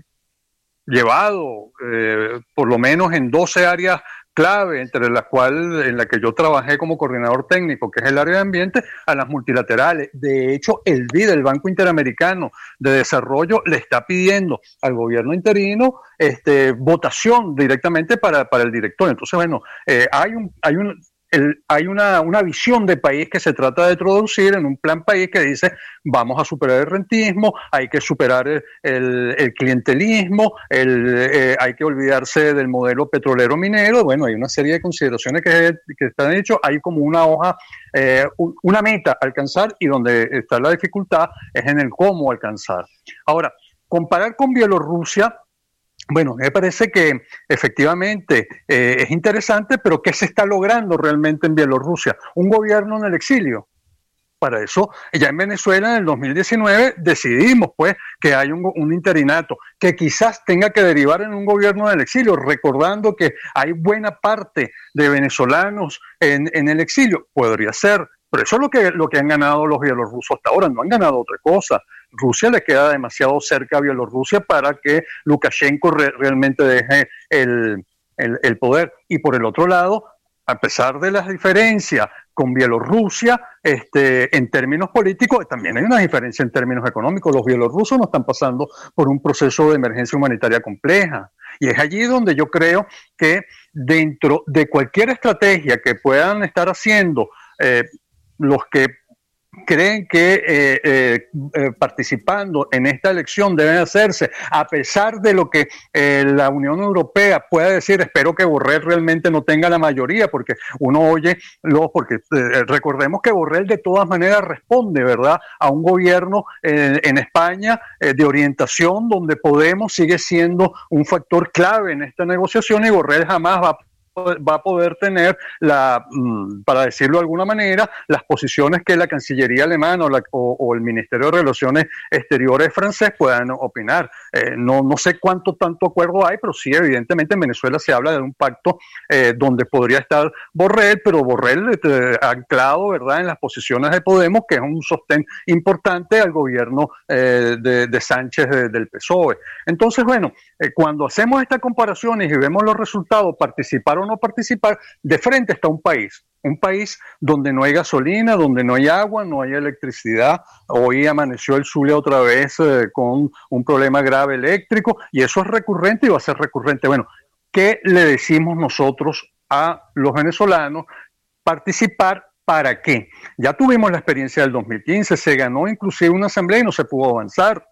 llevado eh, por lo menos en doce áreas clave, entre las cuales en la que yo trabajé como coordinador técnico, que es el área de ambiente, a las multilaterales. De hecho, el B I D, el Banco Interamericano de Desarrollo, le está pidiendo al gobierno interino este, votación directamente para, para el director. Entonces, bueno, eh, hay un, hay un El, hay una, una visión de país que se trata de traducir en un plan país que dice vamos a superar el rentismo, hay que superar el, el, el clientelismo, el, eh, hay que olvidarse del modelo petrolero minero. Bueno, hay una serie de consideraciones que, que están hechas, hay como una hoja, eh, una meta a alcanzar y donde está la dificultad es en el cómo alcanzar. Ahora, comparar con Bielorrusia, bueno, me parece que efectivamente eh, es interesante, pero ¿qué se está logrando realmente en Bielorrusia? Un gobierno en el exilio. Para eso, ya en Venezuela en el dos mil diecinueve decidimos pues que hay un, un interinato que quizás tenga que derivar en un gobierno en el exilio, recordando que hay buena parte de venezolanos en, en el exilio. Podría ser, pero eso es lo que, lo que han ganado los bielorrusos hasta ahora, no han ganado otra cosa. Rusia le queda demasiado cerca a Bielorrusia para que Lukashenko re, realmente deje el, el, el poder. Y por el otro lado, a pesar de las diferencias con Bielorrusia, este, en términos políticos, también hay una diferencia en términos económicos. Los bielorrusos no están pasando por un proceso de emergencia humanitaria compleja. Y es allí donde yo creo que dentro de cualquier estrategia que puedan estar haciendo eh, los que creen que eh, eh, eh, participando en esta elección deben hacerse, a pesar de lo que eh, la Unión Europea pueda decir, espero que Borrell realmente no tenga la mayoría, porque uno oye, lo, porque eh, recordemos que Borrell de todas maneras responde, ¿verdad?, a un gobierno eh, en España eh, de orientación donde Podemos sigue siendo un factor clave en esta negociación y Borrell jamás va a va a poder tener, la, para decirlo de alguna manera, las posiciones que la Cancillería alemana o, la, o, o el Ministerio de Relaciones Exteriores francés puedan opinar. Eh, no, no sé cuánto tanto acuerdo hay, pero sí, evidentemente en Venezuela se habla de un pacto eh, donde podría estar Borrell, pero Borrell eh, anclado, ¿verdad?, en las posiciones de Podemos, que es un sostén importante al gobierno eh, de, de Sánchez de, del P S O E. Entonces, bueno, eh, cuando hacemos estas comparaciones y vemos los resultados, participaron no participar, de frente está un país, un país donde no hay gasolina, donde no hay agua, no hay electricidad. Hoy amaneció el Zulia otra vez eh, con un problema grave eléctrico y eso es recurrente y va a ser recurrente. Bueno, ¿qué le decimos nosotros a los venezolanos? Participar, ¿para qué? Ya tuvimos la experiencia del dos mil quince, se ganó inclusive una asamblea y no se pudo avanzar.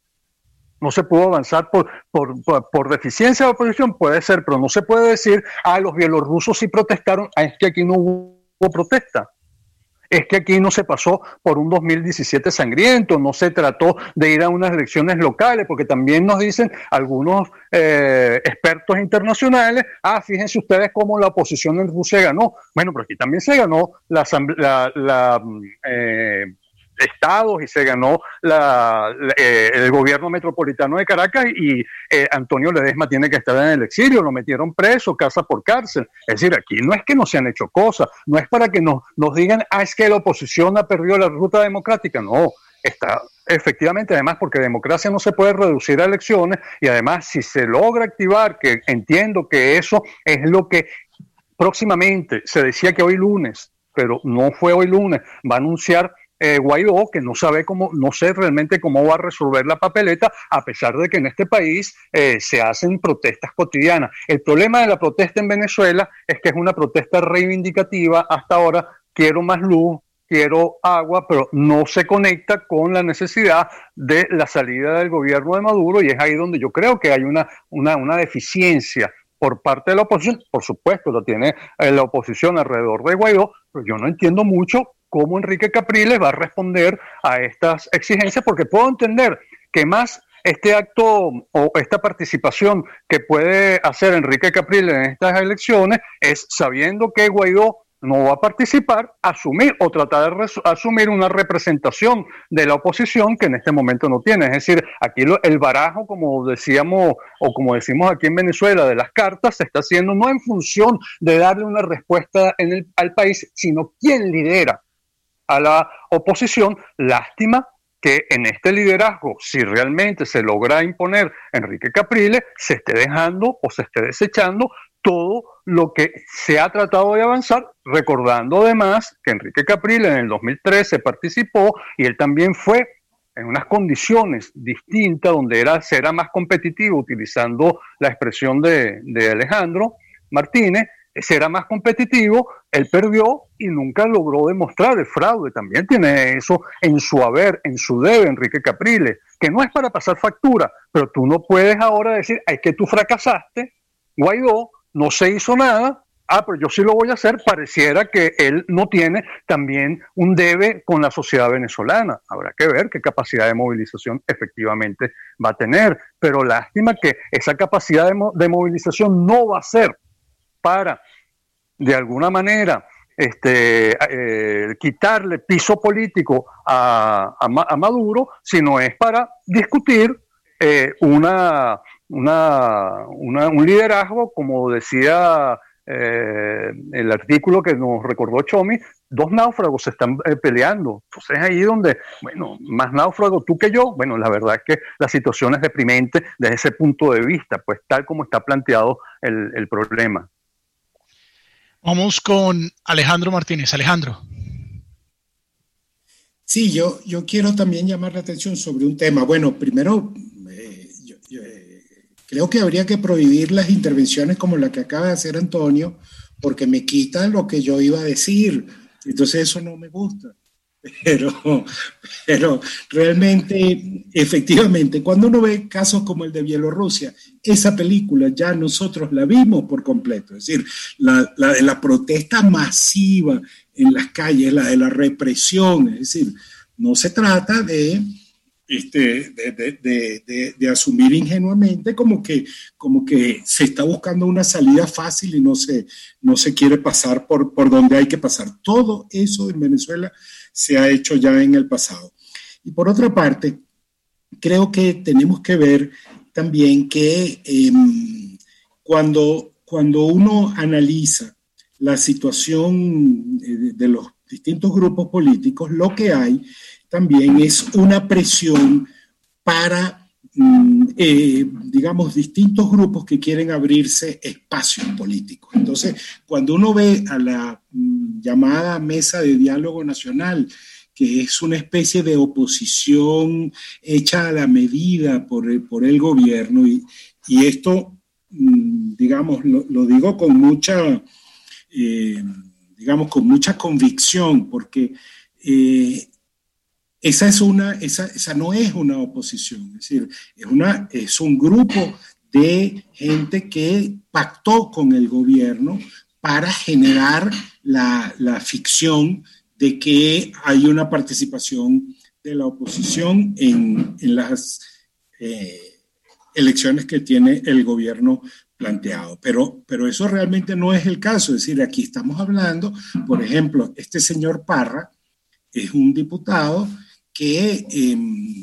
No se pudo avanzar por, por, por, por deficiencia de oposición, puede ser, pero no se puede decir, ah, los bielorrusos sí protestaron, ah, es que aquí no hubo protesta. Es que aquí no se pasó por un dos mil diecisiete sangriento, no se trató de ir a unas elecciones locales, porque también nos dicen algunos eh, expertos internacionales, ah, fíjense ustedes cómo la oposición en Rusia ganó. Bueno, pero aquí también se ganó la, la, la eh, estados y se ganó la, la, eh, el gobierno metropolitano de Caracas y eh, Antonio Ledesma tiene que estar en el exilio, lo metieron preso, casa por cárcel. Es decir, aquí no es que no se han hecho cosas, no es para que nos, nos digan, ah, es que la oposición ha perdido la ruta democrática, no, está efectivamente, además, porque democracia no se puede reducir a elecciones y además si se logra activar, que entiendo que eso es lo que próximamente, se decía que hoy lunes, pero no fue hoy lunes, va a anunciar eh, Guaidó, que no sabe cómo, no sé realmente cómo va a resolver la papeleta, a pesar de que en este país eh, se hacen protestas cotidianas. El problema de la protesta en Venezuela es que es una protesta reivindicativa hasta ahora. Quiero más luz, quiero agua, pero no se conecta con la necesidad de la salida del gobierno de Maduro, y es ahí donde yo creo que hay una, una, una deficiencia por parte de la oposición. Por supuesto, la tiene la oposición alrededor de Guaidó, pero yo no entiendo mucho cómo Enrique Capriles va a responder a estas exigencias, porque puedo entender que más este acto o esta participación que puede hacer Enrique Capriles en estas elecciones es sabiendo que Guaidó no va a participar, asumir o tratar de res- asumir una representación de la oposición que en este momento no tiene. Es decir, aquí lo, el barajo, como decíamos o como decimos aquí en Venezuela, de las cartas se está haciendo no en función de darle una respuesta en el, al país, sino quién lidera a la oposición. Lástima que en este liderazgo, si realmente se logra imponer Enrique Capriles, se esté dejando o se esté desechando todo lo que se ha tratado de avanzar, recordando además que Enrique Capriles en el dos mil trece participó y él también fue en unas condiciones distintas, donde era, se era más competitivo, utilizando la expresión de, de Alejandro Martínez, se era más competitivo, él perdió y nunca logró demostrar el fraude. También tiene eso en su haber, en su debe, Enrique Capriles, que no es para pasar factura, pero tú no puedes ahora decir, es que tú fracasaste, Guaidó, no se hizo nada, ah, pero yo sí lo voy a hacer. Pareciera que él no tiene también un debe con la sociedad venezolana. Habrá que ver qué capacidad de movilización efectivamente va a tener, pero lástima que esa capacidad de, mo- de movilización no va a ser para, de alguna manera, este, eh, quitarle piso político a, a, a Maduro, sino es para discutir eh, una... Una, una, un liderazgo, como decía eh, el artículo que nos recordó Chomi, dos náufragos se están eh, peleando. Entonces ahí donde, bueno, más náufrago tú que yo. Bueno, la verdad es que la situación es deprimente desde ese punto de vista, pues tal como está planteado el, el problema. Vamos con Alejandro Martínez. Alejandro. Sí, yo, yo quiero también llamar la atención sobre un tema. Bueno, primero, eh, yo, yo, eh, creo que habría que prohibir las intervenciones como la que acaba de hacer Antonio, porque me quita lo que yo iba a decir. Entonces eso no me gusta. Pero, pero realmente, efectivamente, cuando uno ve casos como el de Bielorrusia, esa película ya nosotros la vimos por completo. Es decir, la, la de la protesta masiva en las calles, la de la represión. Es decir, no se trata de... Este, de, de, de, de, de asumir ingenuamente como que, como que se está buscando una salida fácil y no se, no se quiere pasar por, por donde hay que pasar. Todo eso en Venezuela se ha hecho ya en el pasado. Y por otra parte, creo que tenemos que ver también que eh, cuando, cuando uno analiza la situación de, de los distintos grupos políticos, lo que hay también es una presión para, eh, digamos, distintos grupos que quieren abrirse espacios políticos. Entonces, cuando uno ve a la mm, llamada Mesa de Diálogo Nacional, que es una especie de oposición hecha a la medida por el, por el gobierno, y, y esto, mm, digamos, lo, lo digo con mucha, eh, digamos, con mucha convicción, porque eh, Esa, es una, esa, esa no es una oposición, es decir, es, una, es un grupo de gente que pactó con el gobierno para generar la, la ficción de que hay una participación de la oposición en, en las eh, elecciones que tiene el gobierno planteado. Pero, pero eso realmente no es el caso, es decir, aquí estamos hablando, por ejemplo, este señor Parra es un diputado que, eh,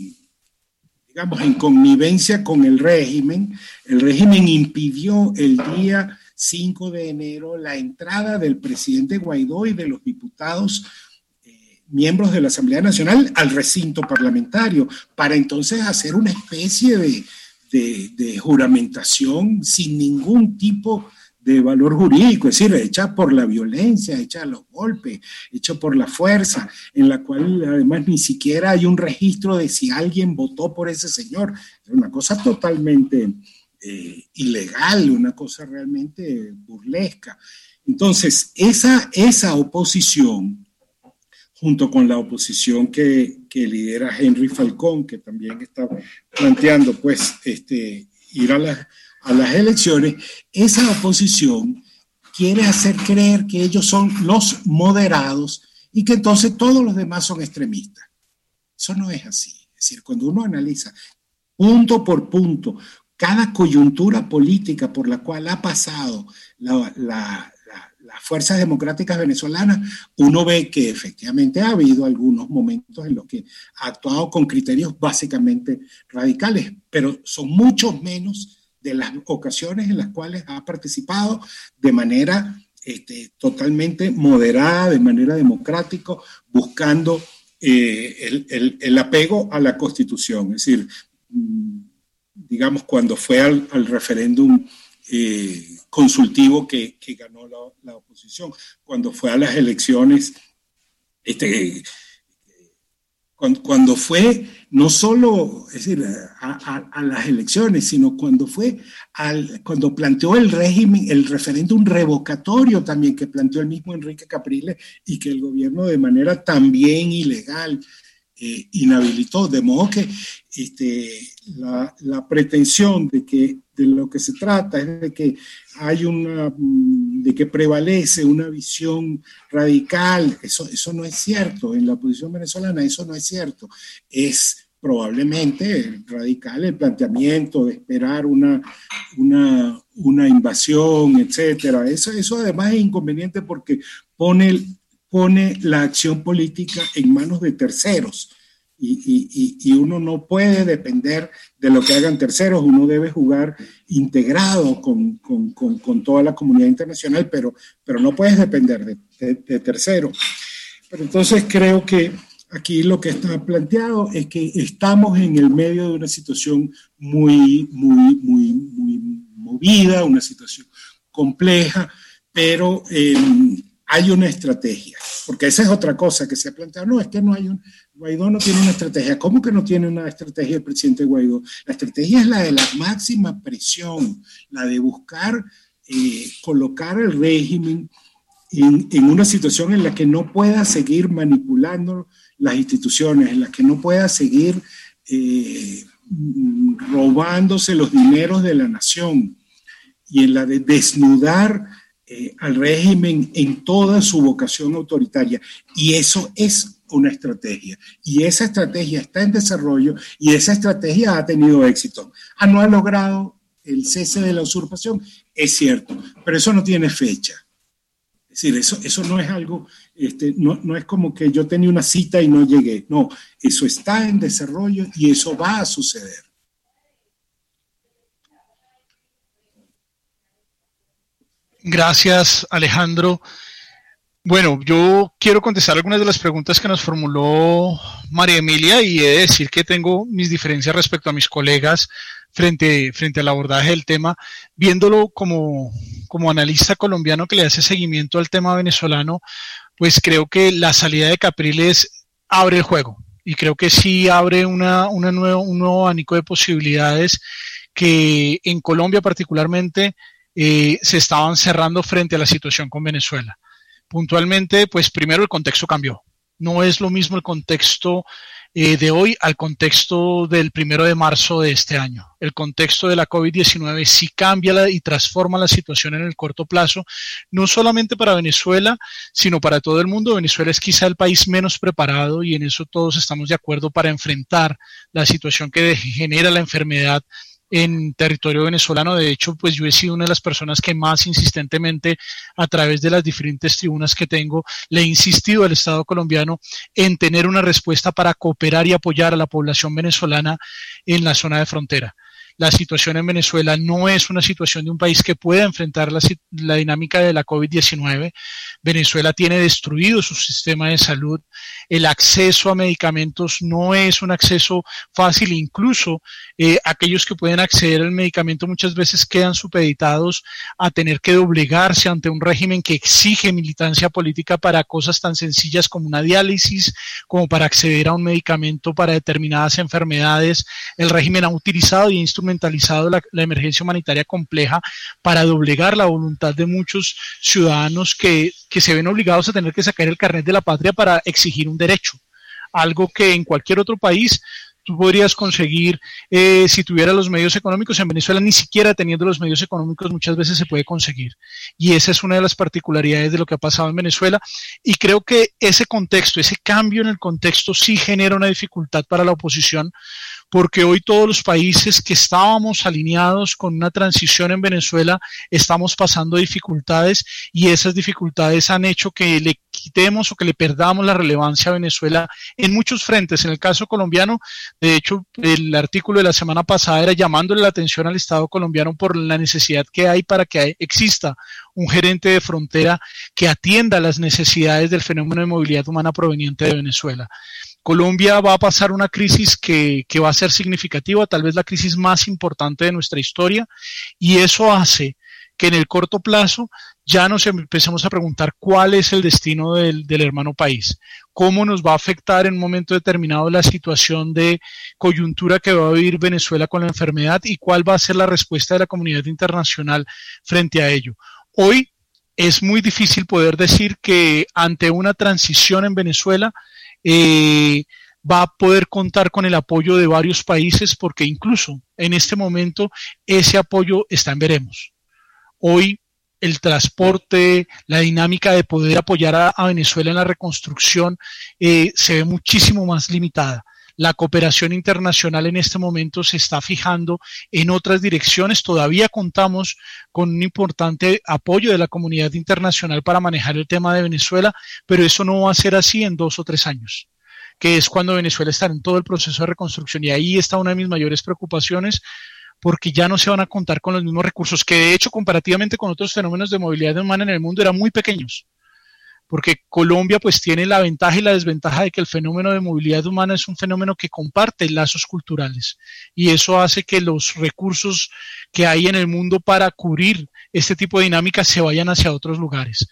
digamos, en connivencia con el régimen, el régimen impidió el día cinco de enero la entrada del presidente Guaidó y de los diputados eh, miembros de la Asamblea Nacional al recinto parlamentario, para entonces hacer una especie de, de, de juramentación sin ningún tipo de valor jurídico, es decir, hecha por la violencia, hecha a los golpes, hecha por la fuerza, en la cual además ni siquiera hay un registro de si alguien votó por ese señor. Es una cosa totalmente eh, ilegal, una cosa realmente burlesca. Entonces, esa, esa oposición, junto con la oposición que, que lidera Henry Falcón, que también está planteando pues, este, ir a las, a las elecciones, esa oposición quiere hacer creer que ellos son los moderados y que entonces todos los demás son extremistas. Eso no es así. Es decir, cuando uno analiza punto por punto cada coyuntura política por la cual ha pasado la, la las fuerzas democráticas venezolanas, uno ve que efectivamente ha habido algunos momentos en los que ha actuado con criterios básicamente radicales, pero son muchos menos de las ocasiones en las cuales ha participado de manera este, totalmente moderada, de manera democrática, buscando eh, el, el, el apego a la Constitución. Es decir, digamos, cuando fue al, al referéndum eh, consultivo que, que ganó la, la oposición, cuando fue a las elecciones, este, cuando, cuando fue no solo, es decir, a, a, a las elecciones, sino cuando fue al, cuando planteó el régimen, el referéndum revocatorio también que planteó el mismo Enrique Capriles y que el gobierno de manera también ilegal eh, inhabilitó, de modo que este, la, la pretensión de que de lo que se trata es de que hay una, de que prevalece una visión radical. Eso, eso no es cierto. En la oposición venezolana eso no es cierto. Es probablemente radical el planteamiento de esperar una, una, una invasión, etcétera. Eso, eso además es inconveniente porque pone, pone la acción política en manos de terceros. Y, y, y uno no puede depender de lo que hagan terceros, uno debe jugar integrado con, con, con, con toda la comunidad internacional, pero, pero no puedes depender de, de, de terceros. Pero entonces creo que aquí lo que está planteado es que estamos en el medio de una situación muy, muy, muy, muy movida, una situación compleja, pero eh, hay una estrategia, porque esa es otra cosa que se ha planteado. No, es que no hay un, Guaidó no tiene una estrategia. ¿Cómo que no tiene una estrategia el presidente Guaidó? La estrategia es la de la máxima presión, la de buscar eh, colocar el régimen en, en una situación en la que no pueda seguir manipulando las instituciones, en la que no pueda seguir eh, robándose los dineros de la nación y en la de desnudar eh, al régimen en toda su vocación autoritaria. Y eso es una estrategia, y esa estrategia está en desarrollo y esa estrategia ha tenido éxito. Ah, no ha logrado el cese de la usurpación, es cierto, pero eso no tiene fecha. Es decir, eso, eso no es algo, este, no, no es como que yo tenía una cita y no llegué, no, eso está en desarrollo y eso va a suceder. Gracias, Alejandro. Bueno, yo quiero contestar algunas de las preguntas que nos formuló María Emilia y he de decir que tengo mis diferencias respecto a mis colegas frente, frente al abordaje del tema, viéndolo como, como analista colombiano que le hace seguimiento al tema venezolano, pues creo que la salida de Capriles abre el juego y creo que sí abre una, una nuevo, un nuevo abanico de posibilidades que en Colombia particularmente eh, se estaban cerrando frente a la situación con Venezuela. Puntualmente, pues primero el contexto cambió. No es lo mismo el contexto eh, de hoy al contexto del primero de marzo de este año. El contexto de la COVID diecinueve sí cambia la, y transforma la situación en el corto plazo, no solamente para Venezuela, sino para todo el mundo. Venezuela es quizá el país menos preparado y en eso todos estamos de acuerdo para enfrentar la situación que genera la enfermedad en territorio venezolano. De hecho, pues yo he sido una de las personas que más insistentemente a través de las diferentes tribunas que tengo le he insistido al Estado colombiano en tener una respuesta para cooperar y apoyar a la población venezolana en la zona de frontera. La situación en Venezuela no es una situación de un país que pueda enfrentar la, la dinámica de la COVID diecinueve. Venezuela tiene destruido su sistema de salud. El acceso a medicamentos no es un acceso fácil. Incluso eh, aquellos que pueden acceder al medicamento muchas veces quedan supeditados a tener que doblegarse ante un régimen que exige militancia política para cosas tan sencillas como una diálisis, como para acceder a un medicamento para determinadas enfermedades. El régimen ha utilizado y ha instrumentalizado la, la emergencia humanitaria compleja para doblegar la voluntad de muchos ciudadanos que, que se ven obligados a tener que sacar el carnet de la patria para exigir un derecho, algo que en cualquier otro país tú podrías conseguir eh, si tuvieras los medios económicos. En Venezuela, ni siquiera teniendo los medios económicos, muchas veces se puede conseguir. Y esa es una de las particularidades de lo que ha pasado en Venezuela. Y creo que ese contexto, ese cambio en el contexto sí genera una dificultad para la oposición, porque hoy todos los países que estábamos alineados con una transición en Venezuela estamos pasando dificultades, y esas dificultades han hecho que le quitemos o que le perdamos la relevancia a Venezuela en muchos frentes. En el caso colombiano, de hecho, el artículo de la semana pasada era llamándole la atención al Estado colombiano por la necesidad que hay para que exista un gerente de frontera que atienda las necesidades del fenómeno de movilidad humana proveniente de Venezuela. Colombia va a pasar una crisis que, que va a ser significativa, tal vez la crisis más importante de nuestra historia, y eso hace que en el corto plazo ya nos empecemos a preguntar cuál es el destino del, del hermano país, cómo nos va a afectar en un momento determinado la situación de coyuntura que va a vivir Venezuela con la enfermedad y cuál va a ser la respuesta de la comunidad internacional frente a ello. Hoy es muy difícil poder decir que ante una transición en Venezuela eh, va a poder contar con el apoyo de varios países, porque incluso en este momento ese apoyo está en veremos. Hoy el transporte, la dinámica de poder apoyar a, a Venezuela en la reconstrucción eh, se ve muchísimo más limitada. La cooperación internacional en este momento se está fijando en otras direcciones. Todavía contamos con un importante apoyo de la comunidad internacional para manejar el tema de Venezuela, pero eso no va a ser así en dos o tres años, que es cuando Venezuela estará en todo el proceso de reconstrucción. Y ahí está una de mis mayores preocupaciones, porque ya no se van a contar con los mismos recursos, que de hecho comparativamente con otros fenómenos de movilidad humana en el mundo eran muy pequeños, porque Colombia pues tiene la ventaja y la desventaja de que el fenómeno de movilidad humana es un fenómeno que comparte lazos culturales, y eso hace que los recursos que hay en el mundo para cubrir este tipo de dinámicas se vayan hacia otros lugares.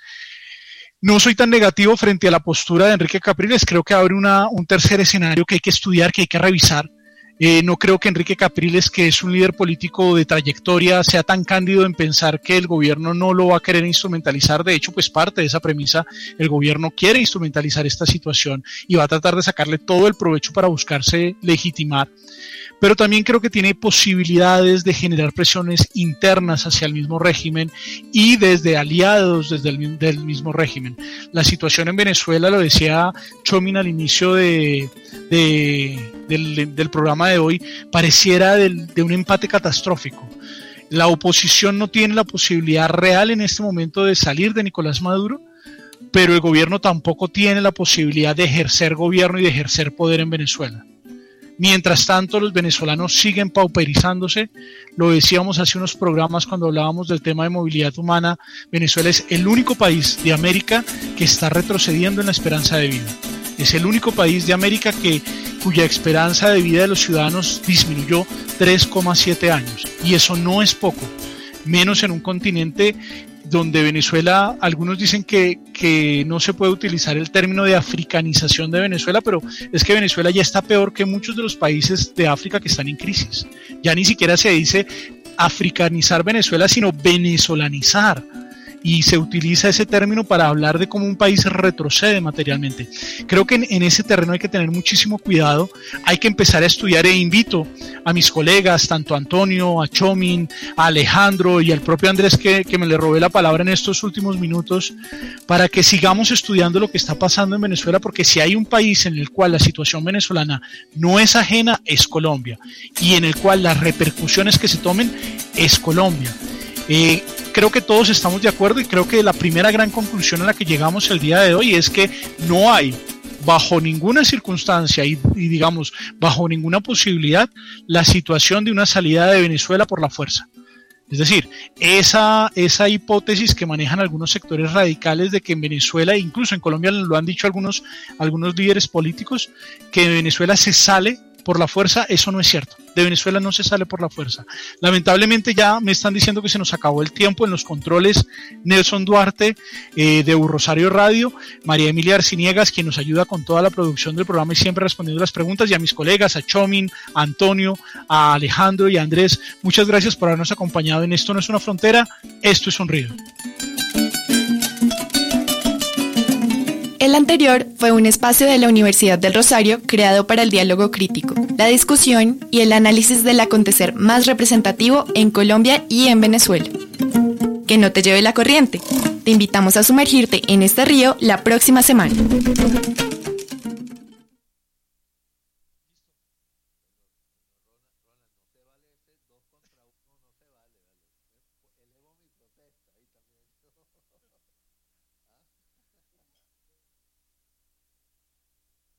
No soy tan negativo frente a la postura de Enrique Capriles. Creo que abre una, un tercer escenario que hay que estudiar, que hay que revisar. Eh, no creo que Enrique Capriles, que es un líder político de trayectoria, sea tan cándido en pensar que el gobierno no lo va a querer instrumentalizar. De hecho, pues parte de esa premisa, el gobierno quiere instrumentalizar esta situación y va a tratar de sacarle todo el provecho para buscarse legitimar. Pero también creo que tiene posibilidades de generar presiones internas hacia el mismo régimen y desde aliados desde el del mismo régimen. La situación en Venezuela, lo decía Chomin al inicio de, de, del, del programa de hoy, pareciera del, de un empate catastrófico. La oposición no tiene la posibilidad real en este momento de salir de Nicolás Maduro, pero el gobierno tampoco tiene la posibilidad de ejercer gobierno y de ejercer poder en Venezuela. Mientras tanto, los venezolanos siguen pauperizándose. Lo decíamos hace unos programas cuando hablábamos del tema de movilidad humana. Venezuela es el único país de América que está retrocediendo en la esperanza de vida. Es el único país de América que, cuya esperanza de vida de los ciudadanos disminuyó tres coma siete años. Y eso no es poco, menos en un continente donde Venezuela, algunos dicen que, que no se puede utilizar el término de africanización de Venezuela, pero es que Venezuela ya está peor que muchos de los países de África que están en crisis. Ya ni siquiera se dice africanizar Venezuela, sino venezolanizar. Y se utiliza ese término para hablar de cómo un país retrocede materialmente. Creo que en, en ese terreno hay que tener muchísimo cuidado, hay que empezar a estudiar, e invito a mis colegas, tanto a Antonio, a Chomin, a Alejandro y al propio Andrés, que, que me le robé la palabra en estos últimos minutos, para que sigamos estudiando lo que está pasando en Venezuela, porque si hay un país en el cual la situación venezolana no es ajena, es Colombia, y en el cual las repercusiones que se tomen es Colombia. Eh, creo que todos estamos de acuerdo, y creo que la primera gran conclusión a la que llegamos el día de hoy es que no hay bajo ninguna circunstancia y, y digamos, bajo ninguna posibilidad la situación de una salida de Venezuela por la fuerza. Es decir, esa, esa hipótesis que manejan algunos sectores radicales de que en Venezuela, incluso en Colombia lo han dicho algunos, algunos líderes políticos, que de Venezuela se sale por la fuerza, eso no es cierto. De Venezuela no se sale por la fuerza. Lamentablemente ya me están diciendo que se nos acabó el tiempo. En los controles, Nelson Duarte eh, de Rosario Radio, María Emilia Arciniegas, quien nos ayuda con toda la producción del programa y siempre respondiendo las preguntas, y a mis colegas, a Chomin, a Antonio, a Alejandro y a Andrés, muchas gracias por habernos acompañado en Esto no es una frontera, esto es un río. El anterior fue un espacio de la Universidad del Rosario creado para el diálogo crítico, la discusión y el análisis del acontecer más representativo en Colombia y en Venezuela. Que no te lleve la corriente. Te invitamos a sumergirte en este río la próxima semana.